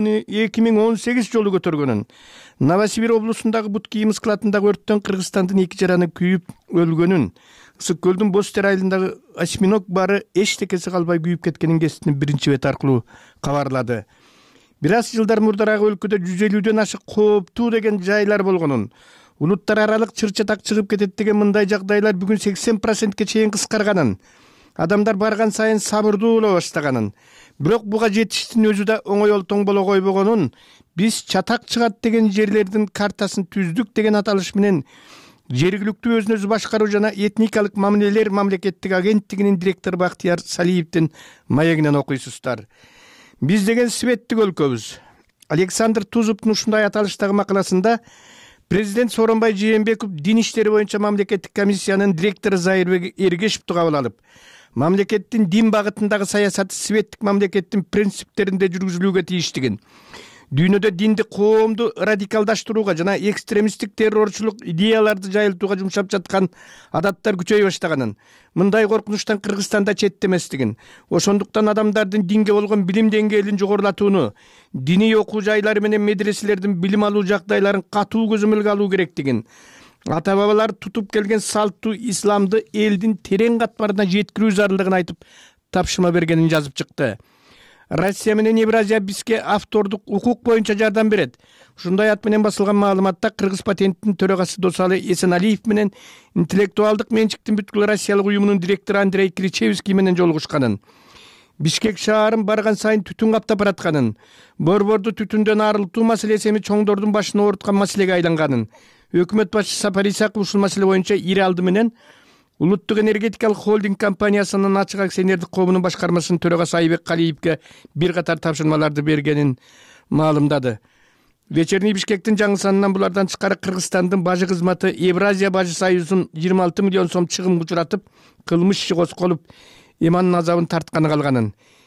2018 жолу көтөргөнүн. Новосибир облусундагы бут кийим складындагы өрттөн Кыргызстандын 2 жараны күйүп өлгөнүн. Ысык көлдүн Бостер айылындагы осьминог бары эчтекеси калбай күйүп кеткенин гезиттин биринчи бети аркылуу кабарлады. Бир аз жылдар мурдарагы өлкөдө 150дөн ашык кооптуу деген жайлар болгонун, улуттар аралык чыр-чатак чыгып кетет деген мындай жагдайлар бүгүн 80%ке чейин кыскарганын, адамдар барган сайын сабырдуу боло баштаганын, бирок буга жетиштин өзү да оңой олтоң боло койбогонун, биз чатак чыгат деген жерлердин картасын түздүк деген аталыш менен жергиликтүү өзүн өзү башкаруу жана этникалык мамилелер мамлекеттик агенттигинин директору Бактияр Салиевдин маегинен окуйсуздар. Биз деген светтик өлкөбүз. Александр Тузовдун ушундай аталыштагы макаласында президент Сооронбай Жээнбеков дин иштери боюнча мамлекеттик комиссиянын директору Зайырбек Эргешевди кабыл алып, мамлекеттин дин багытындагы саясаты светтик мамлекеттин принциптеринде жүргүзүлүүгө тийиштигин, дүйнөдө динди коомду радикалдаштырууга жана экстремисттик террорчулук идеяларды жайылтууга жумшап жаткан адаттар күчөй баштаганын, мындай коркунучтан Кыргызстанда четтеместигин, ошондуктан адамдардын динге болгон билим деңгээлин жогорулатууну, диний окуу жайлары менен медреселердин билим алуу жагдайларын катуу көзөмөлгө алуу керектигин, ата бабалар тутуп келген салттуу исламды элдин терең катмарына жеткирүү зарылдыгын айтып тапшырма бергенин жазып чыкты. Россия менен Евразия бизге автордук укук боюнча жардам берет. Ушундай ат менен басылган маалыматта Кыргыз патенттин төрагасы Досалы Эсеналиев менен интеллектуалдык менчиктин бүткүл Россиялык уюмунун директору Андрей Кричевский менен жолугушканын, Бишкек шаарын барган сайын түтүн каптап баратканын, борборду түтүндөн арылтуу маселеси эми чоңдордун башын ооруткан маселеге айланганын, өкмөт башчысы Сапар Исаков ушул маселе боюнча ири алды менен Улуттук энергетикалык холдинг компаниясынын ачык акционердик коомунун башкармасынын төрагасы Айбек Калиевге бир катар тапшырмаларды бергенин маалымдады. Вечерний Бишкектин жаңы санынан булардан тышкары Кыргызстандын бажы кызматы Евразия бажы союзун 26 миллион сом чыгым учуратып, кылмыш иши козголуп, иманын азабын тартканы калганын,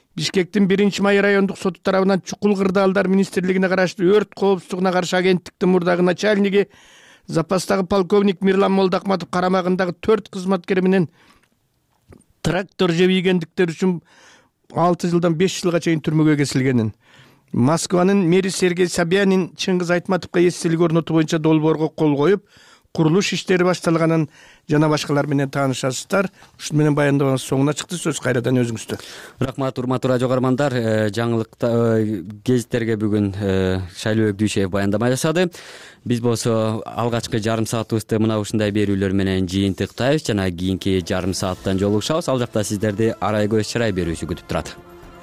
Бишкектин 1-Май райондук соту тарабынан Чукул Кырдаалдар министрлигине караштуу өрт коопсуздугуна каршы агенттиктин мурдагы начальниги запастагы полковник Мирлан Молдахматов карамагындагы 4 кызматкери менен трактор жебийгендиктер үчүн 6 жылдан 5 жылга чейин түрмөгө кесилгенин, Москванын мэри Сергей Собянин Чыңгыз Айтматовго эстелик орнотуу боюнча долбоорго кол коюп, курулуш иштери башталганын жана башкалар менен таанышасыздар. Ушун менен баяндабаңыз соңуна чыкты. Сөз кайрадан өзүңүздө. Рахмат, урматтуу радио көрөрмандар. Жаңылыкта гезиттерге бүгүн Шайлообек Дүйшеев баяндама жасады. Биз болсо алгачкы жарым саатыбызды мына ушундай берүүлөр менен жыйынтыктайбыз жана кийинки жарым сааттан жолугушабыз. Ал жакта сиздерди арай көз чырай берүүсү күтүп турат.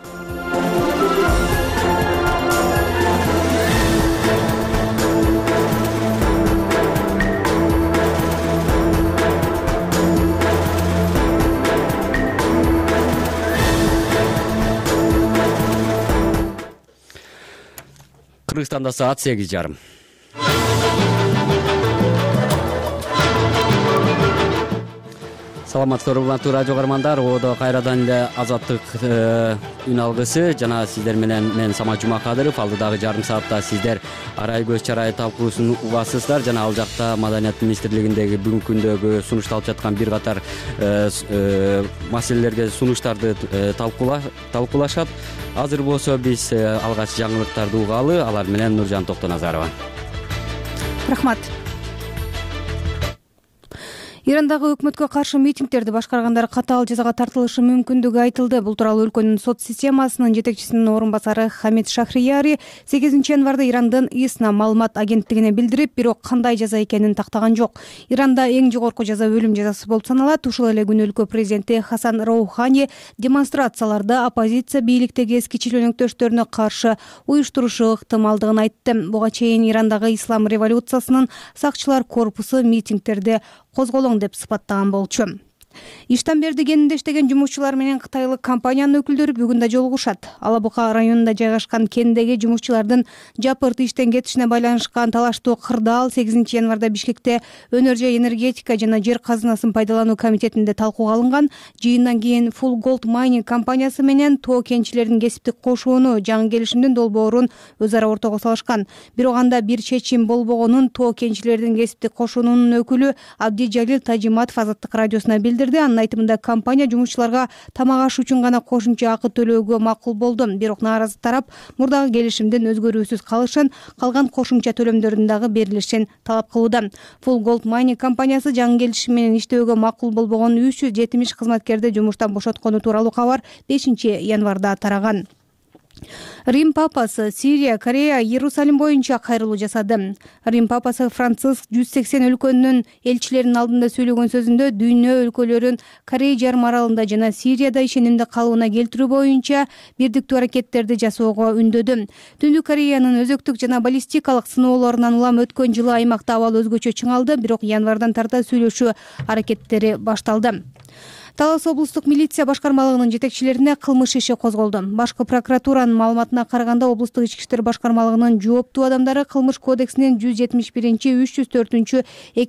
Кыргызстанда саат 8:30. Саламатсыздар урматтуу радио көрөрмандар. Одо кайрадан эле азаттык үн алгысы жана сиздер менен мен Самат Жумакадыров. Алдыдагы жарым саатта сиздер арай көз чарай талкуусун угасыздар жана ал жакта Маданият министрлигиндеги бүгүнкү күндөгү сунушталып жаткан бир катар маселелерге сунуштарды талкуулашат. Азыр болсо биз алгач жаңылыктарды угалы, алар менен Нуржан Токтоназарова. Рахмат. Ирандагы өкмөткө каршы митингдерди башкаргандар катаал жазага тартылышы мүмкүндүгү айтылды. Бул тууралуу өлкөнүн сот системасынын жетекчисинин орун басары Хамид Шахрияри 8 январда Ирандын ИСНА маалымат агенттигине билдирип, бирок кандай жаза экенин тактаган жок. Иранда эң жогорку жаза өлүм жазасы болуп саналат. Ушул эле күнү өлкө президенти Хасан Роухани демонстрацияларда оппозиция бийликтеги эски членөктөштөрүнө каршы уюштурушу ыктымалдыгын айтты. Буга чейин Ирандагы ислам революциясынын сакчылар корпусу митингдерди козголоң деп сыпаттаган болчу. Иштан берди кенинде иштеген жумушчулар менен кытайлык компаниянын өкүлдөрү бүгүн да жолугушат. Ала Бука районунда жайгашкан кендеги жумушчулардын жапырт иштен кетишине байланышкан талаштуу кырдаал 8 январда Бишкекте өнөр жай энергетика жана жер казынасын пайдалануу комитетинде талкууга алынган. Жыйындан кийин Full Gold Mining компаниясы менен тоо кенчилердин кесиптик кошууну жаңы келишимдин долбоорун өз ара ортого салышкан. Бирок анда бир чечим болбогонун тоо кенчилердин кесиптик кошуунунун өкүлү Абди Жалил Тажиматов Азаттык радиосуна билдирди. Анын айтымында компания жумушчуларга тамак аш үчүн гана кошумча акы төлөөгө макул болду. Бирок нааразы тарап мурдагы келишимдин өзгөрүүсүз калышын, калган кошумча төлөмдөрдүн дагы берилишин талап кылууда. Full Gold Mining компаниясы жаңы келишим менен иштөөгө макул болбогон 370 кызматкерди жумуштан бошоткону тууралуу кабар 5 январда тараган. Рим папасы Сирия, Корея, Иерусалим боюнча кайрылуу жасады. Рим папасы Франциск 180 өлкөнүн элчилеринин алдында сүйлөгөн сөзүндө дүйнө өлкөлөрүн Корея жарым аралында жана Сирияда ишенимди калыбына келтирүү боюнча бирдиктүү аракеттерди жасоого үндөдү. Түндүк Кореянын өзөктүк жана баллистикалык сыноолорунан улам өткөн жылы аймакта абал өзгөчө чыңалды, бирок январдан тарта сүйлөшүү аракеттери башталды. Талас облустук милиция башкармалыгынын жетекчилерине кылмыш иши козголду. Башкы прокуратуранын маалыматына караганда облустук ички иштер башкармалыгынын жооптуу адамдары кылмыш кодексинин 171, 304,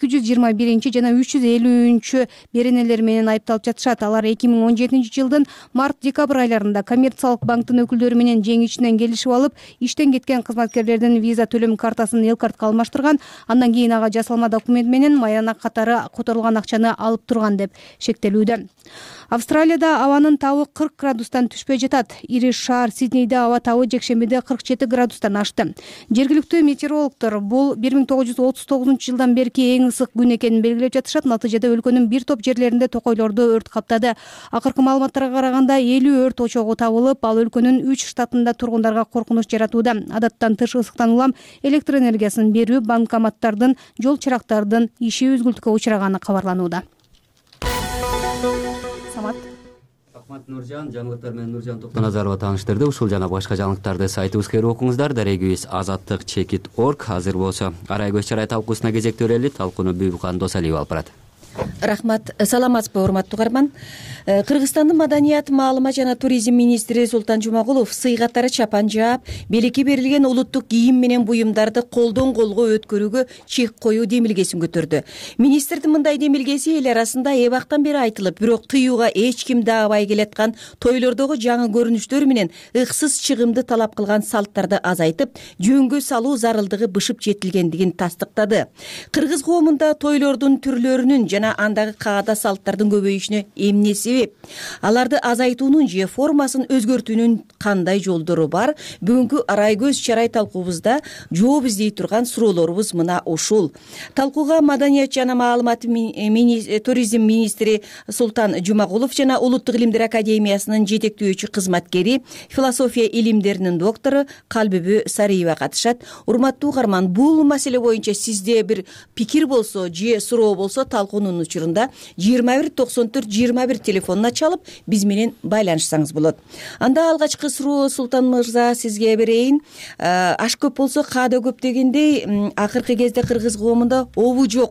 221 жана 350 беренелери менен айыпталып жатышат. Алар 2017 жылдын март-декабрь айларында коммерциялык банктын өкүлдөрү менен жең ичинен келишип алып, иштен кеткен кызматкерлердин виза төлөм картасын элкартка алмаштырган, андан кийин ага жасалма документ менен маянак катары которулган акчаны алып турган деп шектелүүдө. Австралияда абанын табы 40 градустан түшпөй жатат. Ири шаар Сиднейде аба табы жекшембиде 47 градустан ашты. Жергиликтүү метеорологдор бул 1939 жылдан берки эң ысык күн экенин белгилеп жатышат. Натыйжада өлкөнүн бир топ жерлеринде токойлорду өрт каптады. Акыркы маалыматтарга караганда 50 өрт очогу табылып, ал өлкөнүн 3 штатында тургундарга коркунуч жаратууда. Адаттан тыш ысыктан улам электр энергиясын берүү, банкоматтардын, жол чырактардын иши үзгүлтүккө учураганы кабарланууда. Рахмат Нуржан, жаңылыктар менен Нуржан Токтоназарова тааныштырды. Ушул жана башка жаңылыктарды сайтыбызга окуңуздар. Дарегибиз azattik.org. Азыр болсо арай көз чарай талкуусуна кезек төрөлүп, талкууну Бүйбүкан Досалиева алып барат. Рахмат. Саламатсызбы, урматтуу угарман. Кыргызстандын маданият, маалымат жана туризм министри Султан Жумагулов сый катары чапан жаап, белекке берилген улуттук кийим менен буюмдарды колдон колго өткөрүүгө чек коюу демилгесин көтөрдү. Министрдин мындай демилгеси эл арасында эбактан бери айтылып, бирок тыюуга эч ким даабай келаткан тойлордогу жаңы көрүнүштөр менен ыксыз чыгымды талап кылган салттарды азайтып, жөнгө салуу зарылдыгы бышып жетилгендигин тастыктады. Кыргыз коомунда тойлордун түрлөрүнүн жана андагы каада салттардын көбөйүшүнө эмне себеп? Аларды азайтуунун же формасын өзгөртүүнүн кандай жолдору бар? Бүгүнкү арай көз чарай талкуубузда жооп издей турган суроолорубуз мына ушул. Талкууга маданият жана маалымат туризм министри Султан Жумагулов жана Улуттук илимдер академиясынын жетектөөчү кызматкери, философия илимдеринин доктору Калбүбү Сариева катышат. Урматтуу угарман, бул маселе боюнча сизде бир пикир болсо же суроо болсо талкуунун учурунда 2194-21 телефонуна чалып биз менен байланышсаңыз болот. Анда алгачкы суроо Султан мырза сизге берейин. Аш көп болсо каада көп дегендей, акыркы кезде кыргыз коомунда обу жок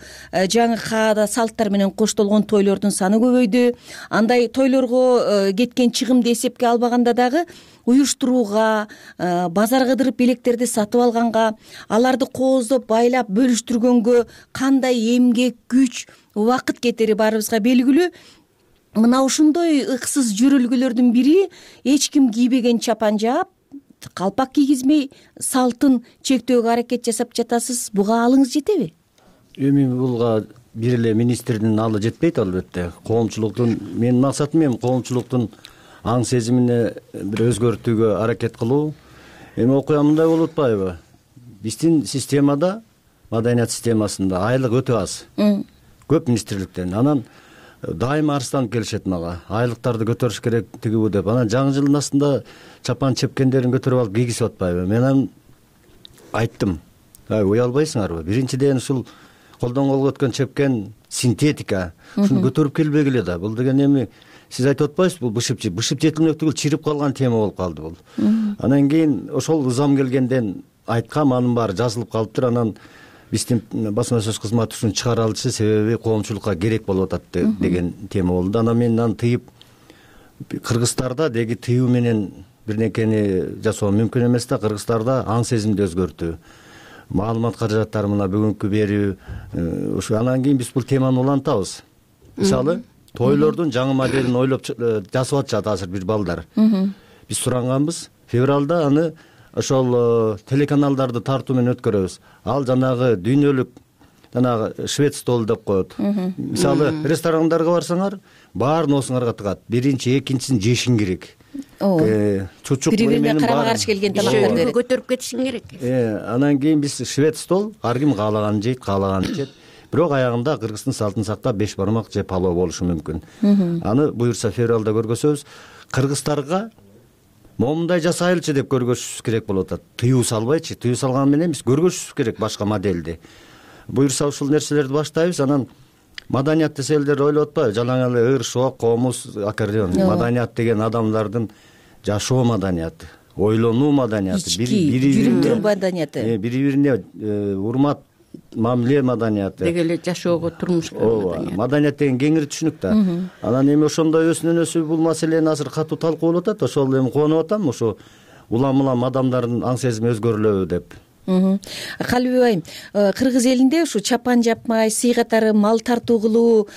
жаңы каада салттар менен коштолгон тойлордун саны көбөйдү. Андай тойлорго кеткен чыгымды эсепке албаганда дагы уюштурууга, базарга кыдырып белектерди сатып алганга, аларды кооздоп байлап бөлүштүргөнгө кандай эмгек, күч, убакыт кетери баарыбызга белгилүү. Мына ушундой ыксыз жүрүлгөлөрдүн бири эч ким кийбеген чапан жаап, калпак кийгизмей салтын чектөөгө аракет жасап жатасыз. Буга алыңыз жетеби? Эми булга бир эле министрдин алы жетпейт албетте. Коомчулуктун менин максатым коомчулуктун аң сезимине бир өзгөртүүгө аракет кылуу. Эми окуя мындай болуп атпайбы? Биздин системада, маданият системасында айлык өтө аз. Көп министрликтен. Анан дайыма арызданып келишет мага. Айлыктарды көтөрүш керек тигибу деп. Анан жаңы жылдын астында чапан чепкендерин көтөрүп алып кийгизип атпайбы? Мен айттым. Уялбайсыңарбы? Биринчиден ушул колдон колго өткөн чепкен синтетика. Ушуну көтөрүп келбегиле да. Бул деген эми сиз айтып атпайсызбы? Бул бышып жетилмек түгүл, чирип калган тема болуп калды бул. Анан кийин ошол ызам келгенден айткам, анын баары жазылып калыптыр. Анан биздин басма сөз кызматы ушуну чыгара алчу, себеби коомчулукка керек болуп атат деген тема болду. Анан мен аны тыйып, Кыргызстарда деги тыюу менен бир нерсени жасоо мүмкүн эмес да. Кыргызстарда аң сезимди өзгөртүү, маалымат каражаттары мына бүгүнкү берүү, ушу анан кийин биз бул теманы улантабыз. Мисалы, тойлордун жаңы моделин ойлоп жасап атышат азыр бир балдар. Биз суранганбыз, февралда аны ошол телеканалдарды тартуу менен өткөрөбүз. Ал жанагы дүйнөлүк, жанагы швед стол деп коет. Мисалы, ресторандарга барсаңар, баарын осуңарга тыгат. Биринчи, экинчисин жешиң керек. Чучук бири-бирине карама каршы келген тамактарды көтөрүп кетишиң керек. Анан кийин биз швед стол, ар ким каалаганын жейт, каалаганын ичет. Бирок аягында Кыргыздын салтын сактап 5 бармак же палоо болушу мүмкүн. Аны буюрса февралда көргөзөбүз. Кыргыздарга момундай жасайлычы деп көргөзүшүбүз керек болуп атат. Тыюу салбайчы, тыюу салган менен биз көргөзүшүбүз керек башка моделди. Буюрса ушул нерселерди баштайбыз. Анан маданият десе элдер ойлоп атпайбы? Жалаң эле ыр, шок, комуз, аккордеон. Маданият деген адамдардын жашоо маданияты, ойлонуу маданияты, жүрүм маданияты, бири-бирине урмат, мамиле маданияты. Деги эле жашоого, турмушка маданияты. Маданият деген кеңири түшүнүк да. Анан эми ошондой өзүнөн өзү бул маселени азыр катуу талкуулап атат. Ошол эми кубанып атам, ошо улам адамдардын аң сезими өзгөрүлөбү деп. Калбүбү айым, кыргыз элинде ушу чапан жапмай, сый катары мал тартуу кылуу,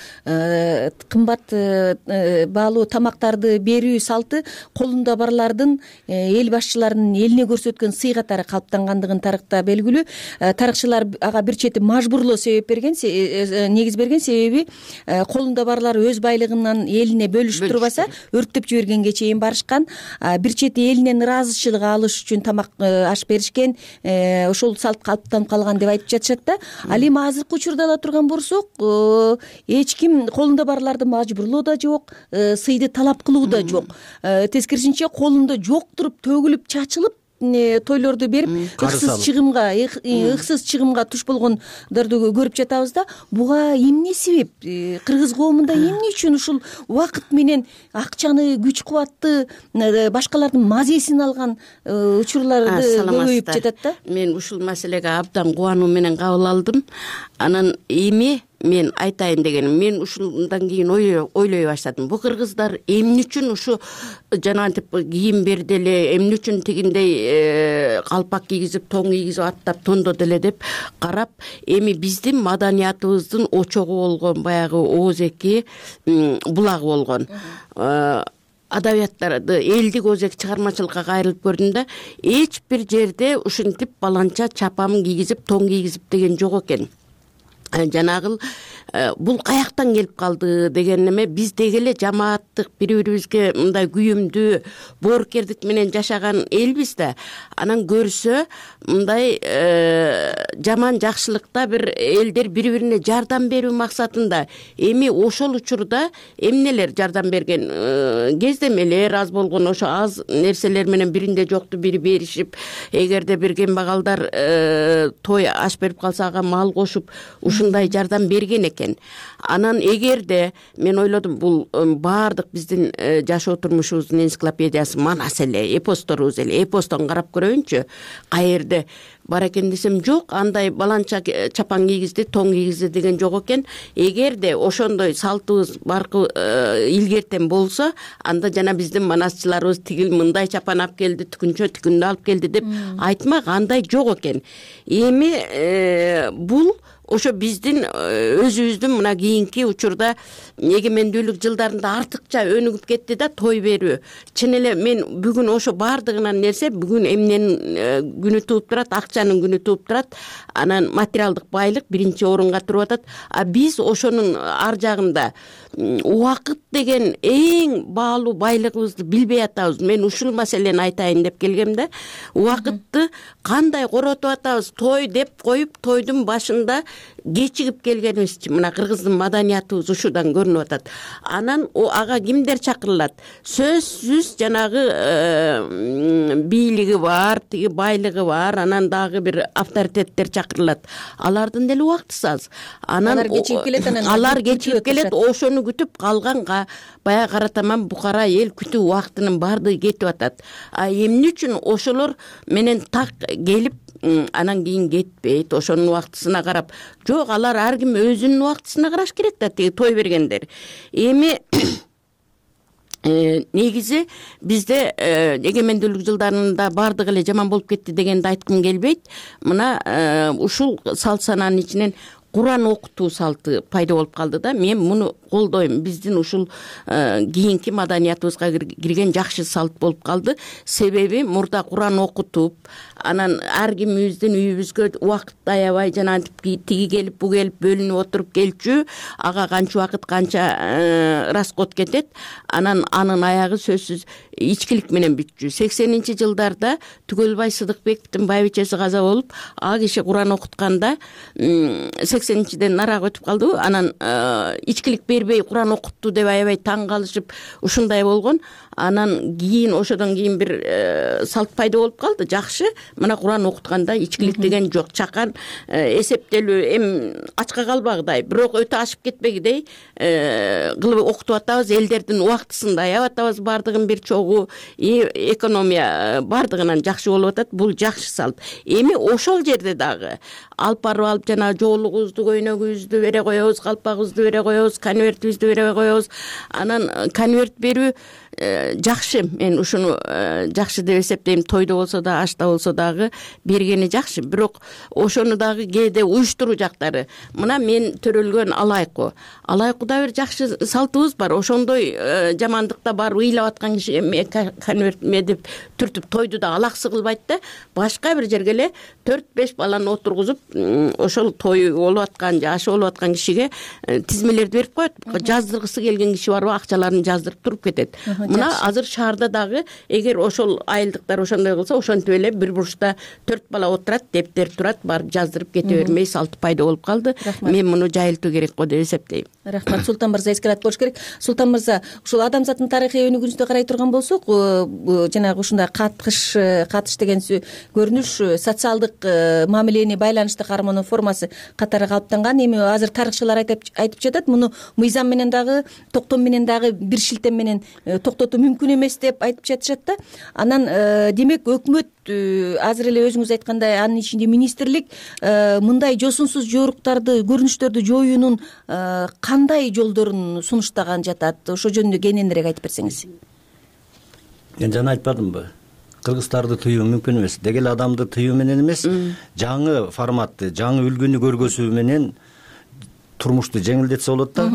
кымбат баалуу тамактарды берүү салты колунда барлардын, эл башчыларынын элине көрсөткөн сый катары калыптангандыгын тарыхта белгилүү. Тарыхчылар ага бир чети мажбурлоо себеп берген, негиз берген, себеби колунда барлар өз байлыгынан элине бөлүшүп турбаса, өрттөп жибергенге чейин барышкан. Бир чети элинен ыраазычылык алыш үчүн тамак аш беришкен. Ошол салт калыптанып калган деп айтып жатышат да. Ал эми азыркы учурда ала турган болсок, эч ким колунда барларды мажбурлоо да жок, сыйды талап кылуу да жок. Тескерисинче колунда жок туруп, төгүлүп, чачылып тойлорду берип, ыксыз чыгымга туш болгондорду көрүп жатабыз да. Буга эмне себеп? Кыргыз коомунда эмне үчүн ушул убакыт менен акчаны, күч кубатты, башкалардын мазесин алган учурларды көбөйүп жатат да? Мен ушул маселеге абдан кубануу менен кабыл алдым. Анан эми мен айтайын дегеним, мен ушундан кийин ойлой баштадым. Бул кыргыздар эмне үчүн ушу жанагынтип кийим берди эле, эмне үчүн тигиндей калпак кийгизип, тоң кийгизип, аттап тондоду эле деп карап, эми биздин маданиятыбыздын очогу болгон баягы оозеки булагы болгон адабияттарды, элдик оозек чыгармачылыкка кайрылып көрдүм да, эч бир жерде ушинтип баланча чапан кийгизип, тоң кийгизип деген жок экен. Жанагыл бул каяктан келип калды деген эме, биз деги эле жамааттык бири-бирибизге мындай күйүмдүү боорукердик менен жашаган элбиз да. Анан көрсө мындай жаман жакшылыкта бир элдер бири-бирине жардам берүү максатында. Эми ошол учурда эмнелер жардам берген, кездемелер аз болгон, ошо аз нерселер менен биринде жокту бири беришип, эгерде бир кембагалдар той аш берип калса ага мал кошуп ушундай жардам берген экен. Анан эгерде мен ойлодум, бул баардык биздин жашоо турмушубуздун энциклопедиясы манас эле, эпосторубуз эле, эпостон карап көрөйүнчү, каерде бар экен десем, жок, андай баланча чапан кийгизди, тоң кийгизди деген жок экен. Эгерде ошондой салтыбыз баркы илгертен болсо, анда жана биздин манасчыларыбыз тигил мындай чапан алып келди, түкүнчө түкүндү алып келди деп айтмак, андай жок экен. Эми бул ошо биздин өзүбүздүн мына кийинки учурда эгемендүүлүк жылдарында артыкча өнүгүп кетти да, той берүү. Чын эле мен бүгүн ошо баардыгынан нерсе бүгүн эмненин күнү тууп турат, акчанын күнү тууп турат. Анан материалдык байлык биринчи орунга туруп атат. А биз ошонун ар жагында убакыт деген эң баалуу байлыгыбызды билбей атабыз. Мен ушул маселени айтайын деп келгем да. Убакытты кандай коротуп атабыз? Той деп коюп, тойдун башында кечигип келгенибизчи, мына кыргыздын маданиятыбыз ушудан көрүнүп атат. Анан ага кимдер чакырылат? Сөзсүз жанагы бийлиги бар, тиги байлыгы бар, анан дагы бир авторитеттер чакырылат. Алардын деле убактысы аз. Анан алар кечигип келет, ошону күтүп калганга баягы кара таман букара эл күтүү убактынын баардыгы кетип атат. А эмне үчүн ошолор менен так келип анан кийин кетпейт, ошонун убактысына карап? Жок, алар ар ким өзүнүн убактысына караш керек да, тиги той бергендер. Эми негизи бизде эгемендүүлүк жылдарында баардыгы эле жаман болуп кетти дегенди айткым келбейт. Мына ушул салт сананын ичинен Куран окутуу салты пайда болуп калды да. Мен муну колдойм. Биздин ушул кийинки маданиятыбызга кирген жакшы салт болуп калды. Себеби мурда Куран окутуп, анан ар кимибиздин үйүбүзгө убакыт аябай жанагынтип тиги келип, бу келип бөлүнүп отуруп келчү, ага канча убакыт, канча расход кетет. Анан анын аягы сөзсүз ичкилик менен бүтчү. 80-нчи жылдарда Түгөлбай Сыдыкбековдун байбичеси каза болуп, а киши Куран окутканда 80-ден нарак өтүп калды. Анан ичкилик бербей Куран окутту деп аябай таң калышып, ушундай болгон. Анан кийин ошодон кийин бир салт пайда болуп калды. Жакшы, мына Куран окутканда ичкилик деген жок. Чакан эсептелүү эм ачка калбагыдай, бирок өтө ашып кетпегидей кылып окутуп атабыз. Элдердин убактысында аябай атабыз, бардыгын бир чогуу, экономия бардыгынан жакшы болуп атат. Бул жакшы салт. Эми ошол жерде дагы алып барып алып жана жоолугубузду, көйнөгүбүздү бере коебуз, калпагыбызды бере коебуз, конвертибизди бере коебуз. Анан конверт берүү жакшы. Мен ушуну жакшы деп эсептейм. Тойдо болсо да, ашта болсо дагы бергени жакшы. Бирок ошону дагы кээде уюштуруу жактары. Мына мен төрөлгөн алайку. Алайкуда бир жакшы салтыбыз бар. Ошондой жамандыкта бар ыйлап аткан киши конверт деп түртүп тойду да алаксы кылбайт да. Башка бир жерге эле 4-5 баланы отургузуп, ошол той болуп аткан же аш болуп аткан кишиге тизмелерди берип коет. Жаздыргысы келген киши барбы, акчаларын жаздырып туруп кетет. Мына азыр шаарда дагы эгер ошол айылдыктар ошондой кылса, ошентип эле бир бурчта 4 бала отурат, дептер турат, барып жаздырып кете бермей салт пайда болуп калды. Мен муну жайылтуу керек го деп эсептейм. Рахмат. Султан мырза эскерет болуш керек. Султан мырза, ушул адамзаттын тарыхый өнүгүүсүнө карай турган болсок, жанагы ушундай катыш деген көрүнүш социалдык мамилени байланышты кармоонун формасы катары калыптанган. Эми азыр тарыхчылар айтып жатат, муну мыйзам менен дагы, токтом менен дагы бир шилтем менен токтотуу мүмкүн эмес деп айтып жатышат да. Анан демек өкмөт азыр эле өзүңүз айткандай анын ичинде министрлик мындай жосунсуз жоруктарды, көрүнүштөрдү жоюунун кандай жолдорун сунуштаган жатат? Ошо жөнүндө кененирээк айтып берсеңиз. Мен жана айтпадымбы? Кыргыздарды тыюу мүмкүн эмес. Деги эле адамды тыюу менен эмес, жаңы форматты, жаңы үлгүнү көргөзүү менен турмушту жеңилдетсе болот да.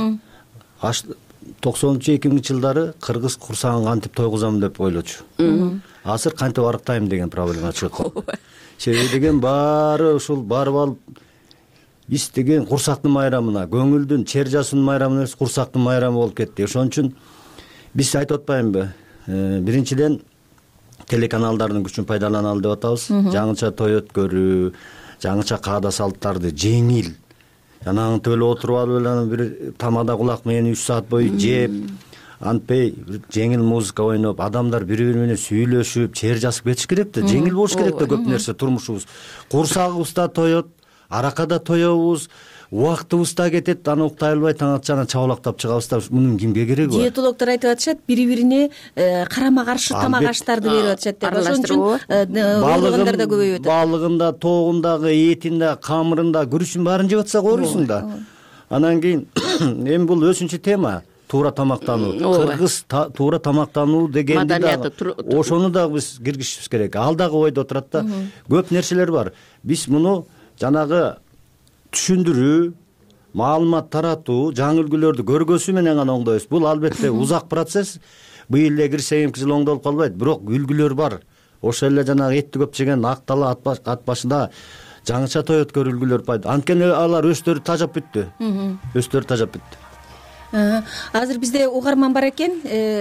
90-2000 жылдары кыргыз курсагын кантип тойгузам деп ойлочу. Азыр кантип арыктайм деген проблема чыгып. Себеби деген баары ушул барып алып биз деген курсактын майрамына, көңүлдүн, чер жасуунун майрамына эмес, курсактын майрамы болуп кетти. Ошон үчүн биз айтып атпаймынбы? Биринчиден телеканалдардын күчүн пайдаланалы деп атабыз. Жаңыча той өткөрүү, жаңыча каада салттарды жеңил жанагы төлө отуруп алып эле бир тамада кулак менен 3 саат бою жеп, антпей жеңил музыка ойноп, адамдар бири-бири менен сүйлөшүп, чер жасып кетиш керек да. Жеңил болуш керек да көп нерсе турмушубуз. Курсагыбыз да тоет, арака да тоебуз, убактыбыз да кетет, аны уктай албай таң атчана чабалактап чыгабыз да. Мунун кимге кереги бар? Диетологдор айтып атышат, бири-бирине карама-каршы тамак аштарды берип атышат деп. Ошон үчүн оорукандар да көбөйүп атат. Балыгында, тоогундагы, этинде, камырында, күрүчүн баарын жеп атсак оорусуң да. Анан кийин эми бул өзүнчө тема. Туура тамактануу. Кыргыз туура тамактануу дегенди да ошону да биз киргизишибиз керек. Ал дагы ойдо турат да. Көп нерселер бар. Биз муну жанагы түшүндүрүү, маалымат таратуу, жаңы үлгүлөрдү көргөзүү менен гана оңдойбуз. Бул албетте узак процесс. Быйыл эле кирсе эмки жыл оңдолуп калбайт, бирок үлгүлөр бар. Ошол эле жанагы этти көп жеген ак тала ат башында жаңыча той өткөрүү үлгүлөр пайда. Анткени алар өздөрү тажап бүттү. Өздөрү тажап бүттү. Азыр бизде угарман бар экен.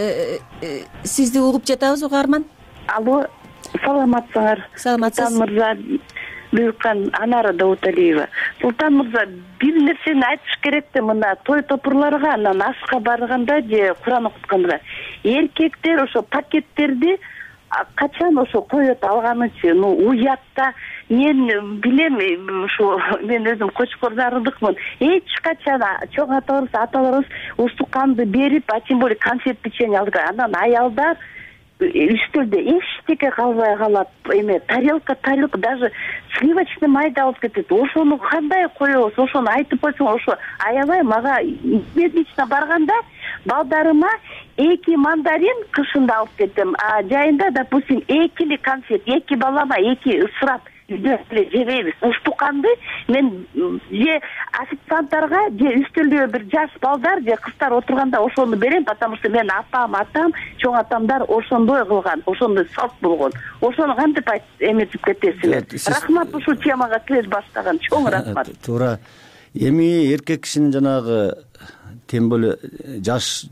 Сизди угуп жатабыз, угарман. Алло, саламатсыңар? Саламатсыз. Султан мырза, Büyükkan Anara Davutalieva. Султан мырза, бир нерсени айтыш керек да, мына той топурларга, анан ашка барганда же Куран окутканда эркектер ошо пакеттерди качан ошо коет алганычы, уят да. Мен билем, ушу мен өзүм кочкор зарылдыкмын. Эч качан чоң аталарыбыз устуканды берип, а тем более конфет печенье алды. Анан аялдар үстөлдө эчтеке калбай калат. Эме тарелка даже сливочный майды алып кетет. Ошону кандай коебуз? Ошону айтып койсоң, ошо аябай мага медична барганда балдарыма 2 мандарин кышында алып кетем. А жайында, допустим, 2 конфет, 2 балама 2 ысырап жебейбиз. Устуканды мен же официанттарга, же үстөлдө бир жаш балдар, же кыздар отурганда ошону берем, потому что мен атам, чоң атамдар ошондой кылган, ошондой салт болгон. Ошону кантип эметип кетесиңер? Рахмат ушул темага кире баштаган, чоң рахмат. Туура. Эми эркек кишинин жанагы тем более жаш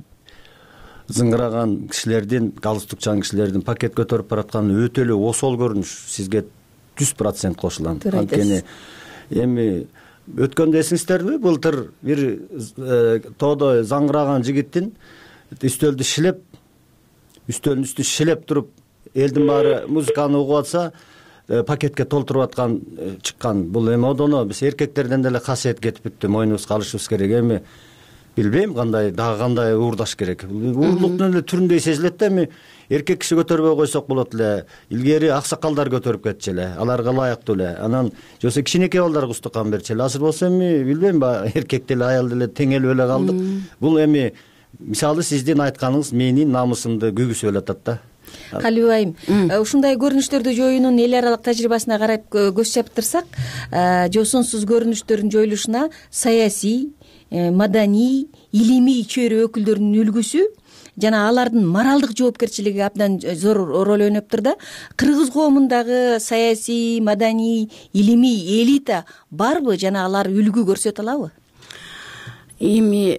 зыңгыраган кишилердин, галстукчан кишилердин пакет көтөрүп бараткан өтө эле осол көрүнүш сизге 100% кошулам. Анткени эми өткөндө эсиңиздерби, былтыр бир тоодо заңгыраган жигиттин үстөлдү шилеп, үстөлдүн үстүн шилеп туруп, элдин баары музыканы угуп атса, пакетке толтуруп аткан чыккан. Бул эми одоно биз эркектерден деле касиет кетип бүттү, мойнубузга алышыбыз керек. Эми билбейм кандай уурдаш керек. Уурлуктун эле түрүндөй сезилет да. Эми эркек киши көтөрбөй койсок болот эле. Илгери аксакалдар көтөрүп кетчү эле, аларга ылайыктуу эле. Анан жосо кичинекей балдарга устукан берчү эле. Азыр болсо эми билбейм, эркек деле аял деле теңелип эле калдык. Бул эми мисалы сиздин айтканыңыз менин намысымды көгүсүп эле атат да. Калыбайым, ушундай көрүнүштөрдү жоюунун эл аралык тажрыйбасына карап көз чаптырсак, жосунсуз көрүнүштөрдүн жоюлушуна саясий, маданий, илимий чөйрө өкүлдөрүнүн үлгүсү жана алардын моралдык жоопкерчилиги абдан зор роль ойноптур да. Кыргыз коомундагы саясий, маданий, илимий элита барбы жана алар үлгү көрсөтө алабы? Эми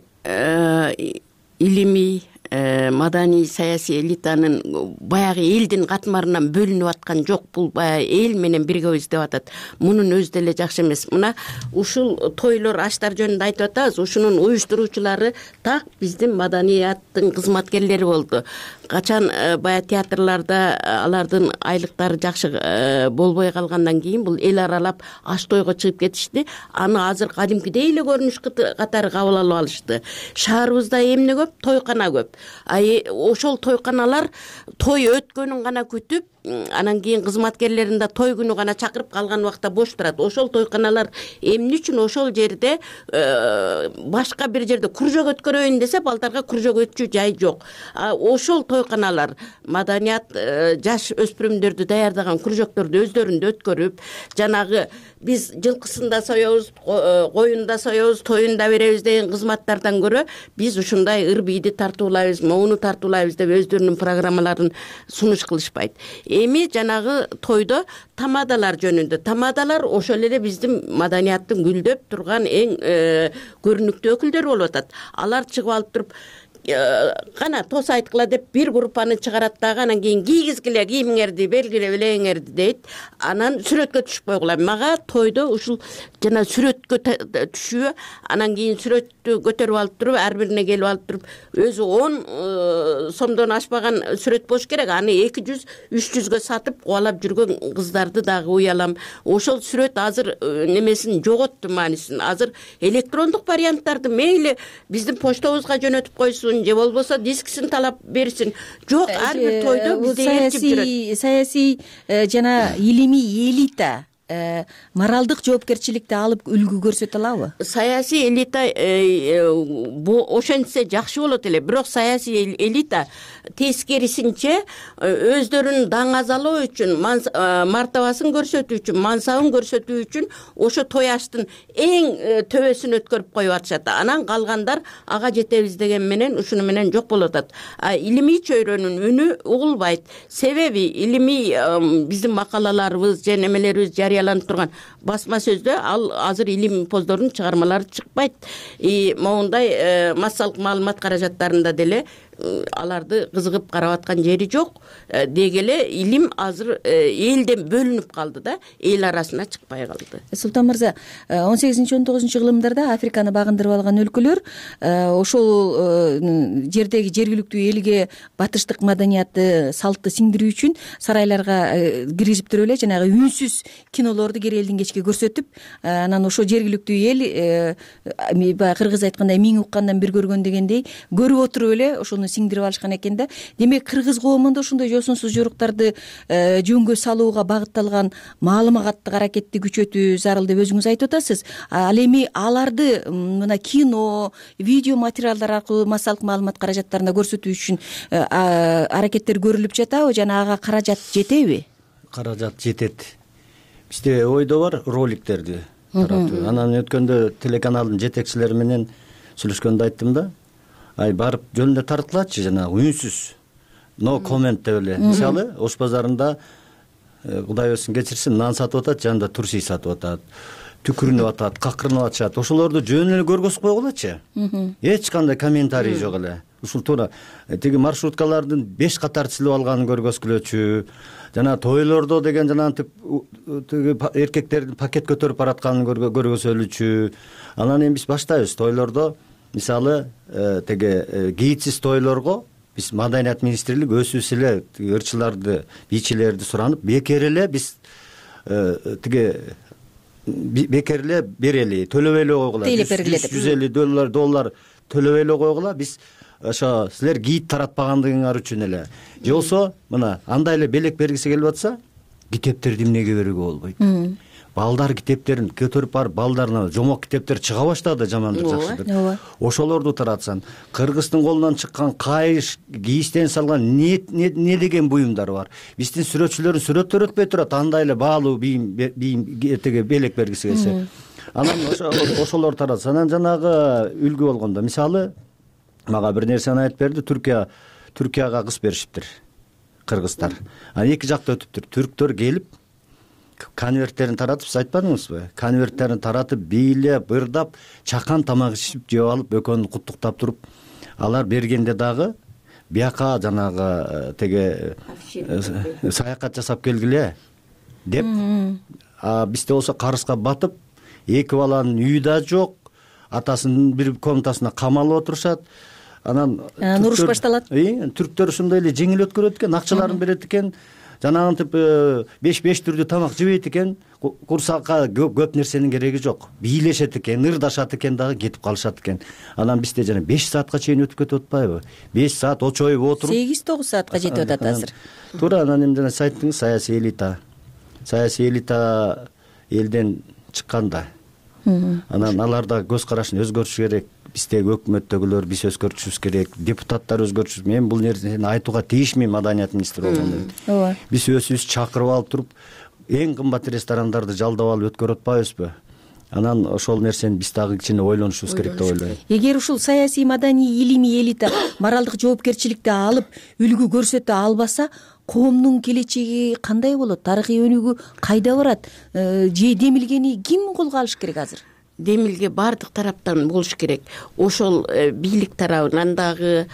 илимий, маданий, саясий элитанын баягы элдин катмарынан бөлүнүп аткан жок. Бул баягы эл менен биргебиз деп атат. Мунун өзү деле жакшы эмес. Мына ушул тойлор, аштар жөнүндө айтып атабыз. Ушунун уюштуруучулары так биздин маданияттын кызматкерлери болду. Качан баягы театрларда алардын айлыктары жакшы болбой калгандан кийин бул эл аралап аш тойго чыгып кетишти. Аны азыр кадимкидей эле көрүнүш катары кабыл алып алышты. Шаарыбызда эмне көп? Тойкана көп. Ошол тойканалар той өткөнүн гана күтүп, анан кийин кызматкерлерин да той күнү гана чакырып калган убакта бош турат. Ошол тойканалар эмне үчүн ошол жерде башка бир жерде кружок өткөрөйүн десе, балдарга кружок өтчү жай жок. Ошол тойканалар маданият жаш өспүрүмдөрдү даярдаган кружокторду өздөрүндө өткөрүп, жанагы биз жылкысында соебуз, коюнда соебуз, тоюнда беребиз деген кызматтардан көрө биз ушундай ыр бийди тартуулайбыз, муну тартуулайбыз деп өздөрүнүн программаларын сунуш кылышпайт. Эми жанагы тойдо тамадалар жөнүндө. Тамадалар ошол эле биздин маданияттын гүлдөп турган эң көрүнүктүү өкүлдөрү болуп атат. Алар чыгып алып туруп кана тос айткыла деп бир группаны чыгарат дагы, анан кийин кийгизгиле кийимиңерди, белгиле белегиңерди дейт. Анан сүрөткө түшүп койгула. Мага тойдо ушул жана сүрөткө түшүү, анан кийин сүрөттү көтөрүп алып туруп, ар бирине келип алып туруп, өзү 10 сомдон ашпаган сүрөт болуш керек. Аны 200-300гө сатып кубалап жүргөн кыздарды дагы уялам. Ошол сүрөт азыр немесин жоготту, маанисин. Азыр электрондук варианттарды мейли биздин почтобузга жөнөтүп койсун, же болбосо дискисин талап берсин. Жок, ар бир тойдо бизде ээрчип жүрөт. Саясий жана илимий элита моралдык жоопкерчиликти алып үлгү көрсөтө алабы? Саясий элита ошентсе жакшы болот эле, бирок саясий элита тескерисинче өздөрүнүн даңазалоо үчүн, мартабасын көрсөтүү үчүн, мансабын көрсөтүү үчүн ошо той аштын эң төбөсүн өткөрүп коюп атышат. Анан калгандар ага жетебиз деген менен ушуну менен жок болуп атат. Илимий чөйрөнүн үнү угулбайт. Себеби илимий биздин макалаларыбыз же немелерибиз жарыяланып турган басма сөздө азыр илим поздордун чыгармалары чыкпайт. Моундай массалык маалымат каражаттарында деле аларды кызыгып карап аткан жери жок. Деги эле илим азыр элден бөлүнүп калды да, эл арасына чыкпай калды. Султан мырза, 18-19 кылымдарда Африканы багындырып алган өлкөлөр ошол жердеги жергиликтүү элге батыштык маданиятты, салтты сиңдирүү үчүн сарайларга киргизип туруп эле жанагы үнсүз кинолорду кер элдин кечке көрсөтүп, анан ошо жергиликтүү эл кыргыз айткандай миң уккандан бир көргөн дегендей көрүп отуруп эле ошону сиңдирип алышкан экен да. Демек кыргыз коомунда ушундай жосунсуз жоруктарды жөнгө салууга багытталган маалыматтык аракетти күчөтүү зарыл деп өзүңүз айтып атасыз. Ал эми аларды мына кино, видео материалдар аркылуу массалык маалымат каражаттарында көрсөтүү үчүн аракеттер көрүлүп жатабы жана ага каражат жетеби? Каражат жетет. Бизде ойдо бар роликтерди таратуу. Анан өткөндө телеканалдын жетекчилери менен сүйлөшкөндө айттым да, барып жөнүндө тартылачы жанагы үнсүз no comment деп эле. Мисалы, Ош базарында Кудай өзүн кечирсин, нан сатып атат, жанында турси сатып атат, түкүрүнүп атат, какырынып атышат. Ошолорду жөн эле көргөзүп койгулачы. Эч кандай комментарий жок эле. Ушул туура тиги маршруткалардын 5 катар силип алганын көргөзгүлөчү. Жана тойлордо деген жанагы тиги эркектердин пакет көтөрүп баратканын көргөзөлүчү. Анан эми биз баштайбыз тойлордо. Мисалы, теге гидсиз тойлорго биз Маданият министрлиги өзүбүз эле ырчыларды, бийчилерди суранып, бекер эле биз тиге бекер эле берели, төлөбөй эле койгула. $150 төлөбөй эле койгула. Биз ошо силер гид таратпагандыгыңар үчүн эле. Же болсо, мына андай эле белек бергиси келип атса, китептерди эмнеге берүүгө болбойт? Балдар китептерин көтөрүп барып, балдарына жомок китептер чыга баштады, жамандыр, жакшыдыр. Ошолорду таратсан, кыргыздын колунан чыккан кайыш, кийиштен салган не деген буюмдар бар. Биздин сүрөтчүлөрүн сүрөттөр өтпөй турат, андай эле баалуу бийим теге белек бергиси келсе. Анан ошолор таратса, анан жанагы үлгү болгондо, мисалы, мага бир нерсени айтып берди, Түркияга кыз беришиптир кыргыздар. Анан эки жакта өтүптүр. Түрктөр келип конверттерин таратып, сиз айтпадыңызбы? Конверттерин таратып, бийлеп, ырдап, чакан тамак ичип жеп алып, экөөнү куттуктап туруп, алар бергенде дагы бияка жанагы теге саякат жасап келгиле деп. Бизде болсо карызга батып, эки баланын үйү да жок, атасынын бир комнатасына камалып отурушат. Анан уруш башталат. Түрктөр ушундай эле жеңил өткөрөт экен, акчаларын берет экен. жанагынтип беш түрдүү тамак жебейт экен, курсакка көп нерсенин кереги жок. Бийлешет экен, ырдашат экен дагы кетип калышат экен. Анан бизде жана 5 саатка чейин өтүп кетип атпайбы? 5 саат очоюп отуруп 8-9 саатка жетип атат азыр. Туура, анан эми жана сиз айттыңыз, саясий элита элден чыкканда. Анан аларда көз карашын өзгөртүш керек. Биздеги өкмөттөгүлөр биз өзгөртүшүбүз керек, депутаттар өзгөртүшүбүз. Мен бул нерсени айтууга тийишмейм маданият министри болгондо. Ооба. Биз өзүбүз чакырып алып туруп, эң кымбат ресторандарды жалдап алып өткөрүп атпайбызбы? Анан ошол нерсени биз дагы кичине ойлонушубуз керек деп ойлойм. Эгер ушул саясий, маданий, илимий элита моралдык жоопкерчиликти алып, үлгү көрсөтө албаса, коомдун келечеги кандай болот? Тарыхый өнүгүү кайда барат? Же демилгени ким колго алыш керек азыр? Демилге бардык тараптан болуш керек. Ошол бийлик тарабынан дагы,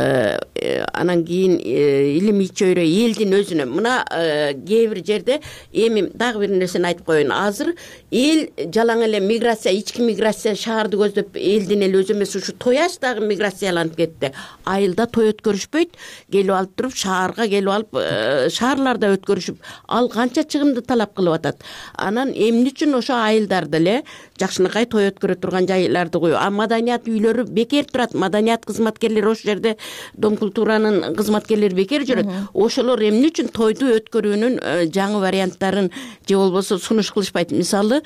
анан кийин илимий чөйрө элдин өзүнө. Мына кээ бир жерде эми дагы бир нерсени айтып коеюн. Азыр эл жалаң эле миграция, ички миграция шаарды көздөп элдин эле өзү эмес, ушу тояш дагы миграцияланып кетти. Айылда той өткөрүшпөйт, келип алып туруп шаарга келип алып шаарларда өткөрүшүп, ал канча чыгымды талап кылып атат. Анан эмне үчүн ошо айылдарда эле жакшынакай той өткөрө турган жайларды коюп, маданият үйлөрү бекер турат. Маданият кызматкерлери ошол жерде, Дом культуранын кызматкерлери бекер жүрөт. Ошолор эмне үчүн тойду өткөрүүнүн жаңы варианттарын же болбосо сунуш кылышпайт? Мисалы,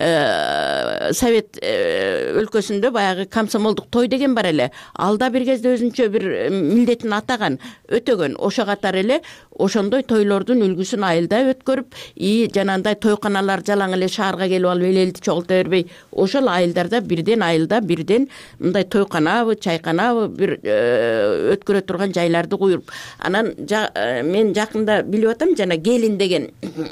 Совет өлкөсүндө баягы комсомолдук той деген бар эле. Алда бир кезде өзүнчө бир милдетин атаган, өтөгөн. Ошо катары эле ошондой тойлордун үлгүсүн айылда өткөрүп, жанагындай тойканалар жалаң эле шаарга келип алып элди чогулта бербей, ошол айылдарда бирден, айылда бирден мындай тойканабы, чайканабы бир өткөрө турган жайларды куюп. Анан мен жакында билип атам, жана келин деген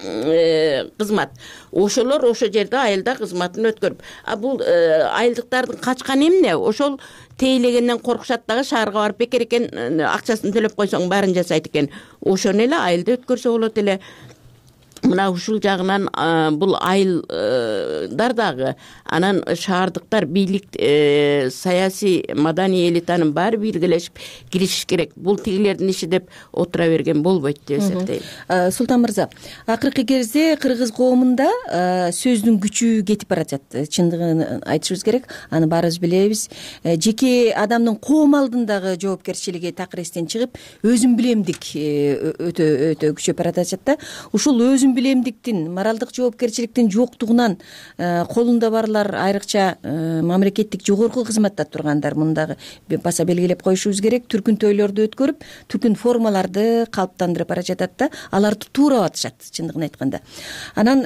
кызмат. Ошолор ошол жерде айылда кызматын өткөрүп. Бул айылдыктардын качканы эмне? Ошол тейлегенден коркушат дагы, шаарга барып бекер экен, акчасын төлөп койсоң баарын жасайт экен. Ошону эле айылда өткөрсө болот эле. Мына ушул жагынан бул айылдар дагы, анан шаардыктар, бийлик, саясий, маданий элитанын баары биргелешип киришиш керек. Бул тигилердин иши деп отура берген болбойт деп эсептейм. Султан мырза, акыркы кезде кыргыз коомунда сөздүн күчү кетип баратат. Чындыгын айтышыбыз керек. Аны баарыбыз билебиз. Жеке адамдын коом алдындагы жоопкерчилиги такыр чыгып, өзүм билемдик өтө күчөп баратат да. Ушул өзүм билемдиктин, моралдык жоопкерчиликтин жоктугунан колунда барлар, айрыкча мамлекеттик жогорку кызматта тургандар, мындагы баса белгилеп коюшубуз керек. Түркүн тойлорду өткөрүп, түркүн формаларды калыптандырып бара жатат да, аларды туурап атышат, чындыгын айтканда. Анан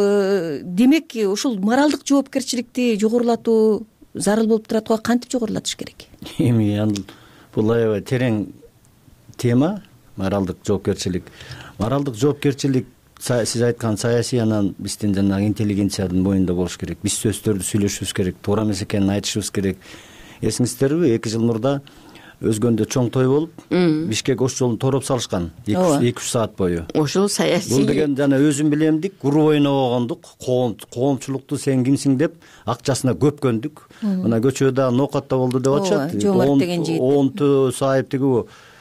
демек ушул моралдык жоопкерчиликти жогорулатуу зарыл болуп турат го, кантип жогорулатыш керек? Эми бул аябай терең тема, моралдык жоопкерчилик. Моралдык жоопкерчилик сиз айткан саясий, анан биздин жанагы интеллигенциянын боюнда болуш керек. Биз сөздөрдү сүйлөшүбүз керек, туура эмес экенин айтышыбыз керек. Эсиңиздерби, 2 жыл мурда өзгөндө чоң той болуп, Бишкек ош жолун тороп салышкан 2-3 саат бою. Ошол саясий. Бул деген жана өзүм билемдик, куру ойногондук, коомчулукту сен кимсиң деп акчасына көпкөндүк. Мына көчөдө ноокатта болду деп атышат. Жомарт деген жигит. Онту сайып тиги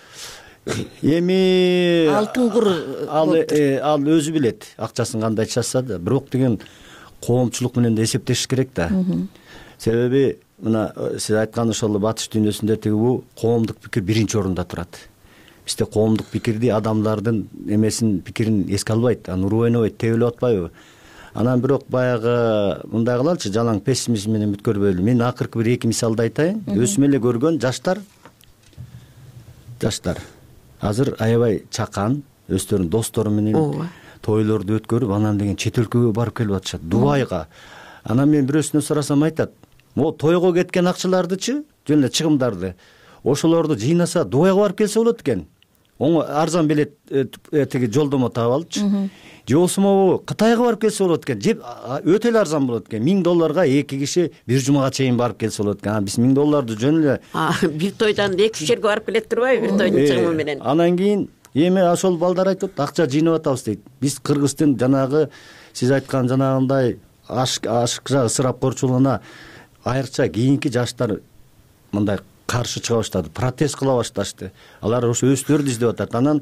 эми алтын кур ал өзү билет акчасын кандай чачса да, бирок деген коомчулук менен да эсептешиш керек да. Себеби мына сиз айткан ошол батыш дүйнөсүндө тиги бул коомдук пикир биринчи орунда турат. Бизде коомдук пикирди адамдардын эмесин, пикирин эске албайт, аны уруп ойнобойт, тебилип атпайбы? Анан бирок баягы мындай кылалычы, жалаң пессимизм менен бүткөрбөйлү. Мен акыркы бир 2 мисалды айтайын. Өсүм эле көргөн жаштар азыр аябай чакан, өздөрүнүн достору менен тойлорду өткөрүп, анан деген чет өлкөгө барып келип атышат, Дубайга. Анан мен бирөөсүнөн сурасам айтат, могу тойго кеткен акчалардычы, жөн эле чыгымдарды, ошолорду жыйнаса Дубайга барып келсе болот экен. Арзан билет тиги жолдомо таап алычы. Же болсо могу Кытайга барып келсе болот экен. Же өтө эле арзан болот экен. $1000 2 киши бир жумага чейин барып келсе болот экен. Биз $1000 жөн эле бир тойдан 2 жерге барып келет турбайбы, бир тойдун чыгымы менен. Анан кийин эми ошол балдар айтып, акча жыйнап атабыз дейт. Биз Кыргыздын жанагы сиз айткан жанагындай ашыкча ысырапкорчулугуна айрыкча кийинки жаштар мындай каршы чыга баштады, протест кыла башташты. Алар ошо өзлөрү издеп атат. Анан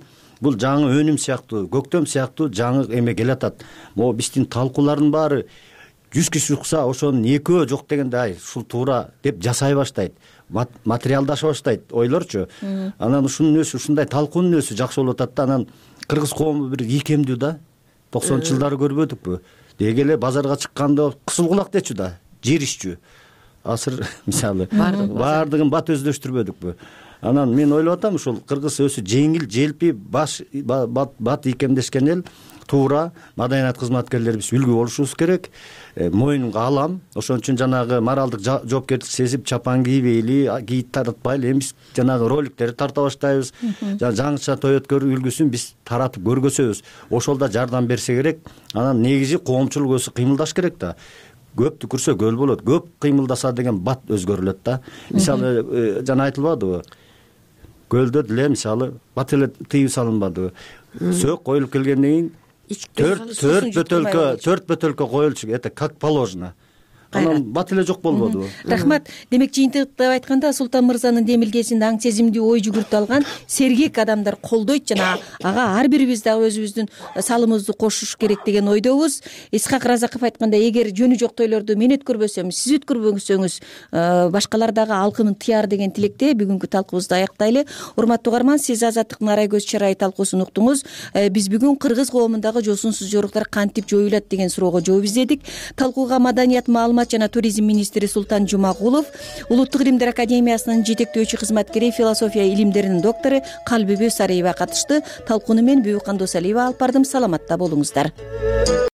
бул жаңы өнүм сыяктуу, көктөм сыяктуу жаңы эме келатат. Могу биздин талкуулардын баары 100 киши укса ошонун экөө жок дегенде ай ушул туура деп жасай баштайт, материалдаша баштайт ойлорчу. Анан ушунун өзү ушундай талкуунун өзү жакшы болуп атат да. Анан кыргыз коому бир ийкемдүү да. 90 жылдары көрбөдүкпү? Деги эле базарга чыкканда кысыл кулак дечү да, жиришчү. Азыр мисалы баардыгын бат өздөштүрбөдүкпү? Анан мен ойлоп атам ушул кыргыз өзү жеңил, желпи, бат ийкемдешкен эл. Туура маданият кызматкерлерибиз үлгү болушубуз керек. Мойнунга алам. Ошон үчүн жанагы моралдык жоопкерчилик сезип чапан кийбейли, кийип таратпайлы. Эми биз жанагы роликтерди тарта баштайбыз. Жаңыча той өткөрүү үлгүсүн биз таратып көргөзөбүз. Ошол да жардам берсе керек. Анан негизи коомчулук өзү кыймылдаш керек да. Көптү күрсө көл болот. Көп кыймылдаса деген бат өзгөрүлөт да. Мисалы жана айтылбадыбы? Көлдө деле мисалы бат эле тыюу салынбадыбы? Сөөк коюлуп келгенден кийин төрт бөтөлкө коюлчу, это как положено. Анан бат эле жок болбодубу? Рахмат. Демек жыйынтыктап айтканда Султан мырзанын демилгесинде аң сезимдүү ой жүгүртүп алган сергек адамдар колдойт жана ага ар бирибиз дагы өзүбүздүн салымыбызды кошуш керек деген ойдобуз. Исхак Разаков айткандай, эгер жөнү жок тойлорду мен өткөрбөсөм, сиз өткөрбөсөңүз, башкалар дагы алкымын тыяр деген тилекте бүгүнкү талкуубузду аяктайлы. Урматтуу угарман, сиз Азаттыктын Арай көз чырайы талкуусун уктуңуз. Биз бүгүн кыргыз коомундагы жосунсуз жоруктар кантип жоюлат деген суроого жооп издедик. Талкууга маданият, маалымат жана туризм министри Султан Жумагулов, Улуттук илимдер академиясынын жетектөөчү кызматкери, философия илимдеринин доктору Калбибү Сариева катышты. Талкууну мен Бүбүкан Досалиева алып бардым. Саламатта болуңуздар.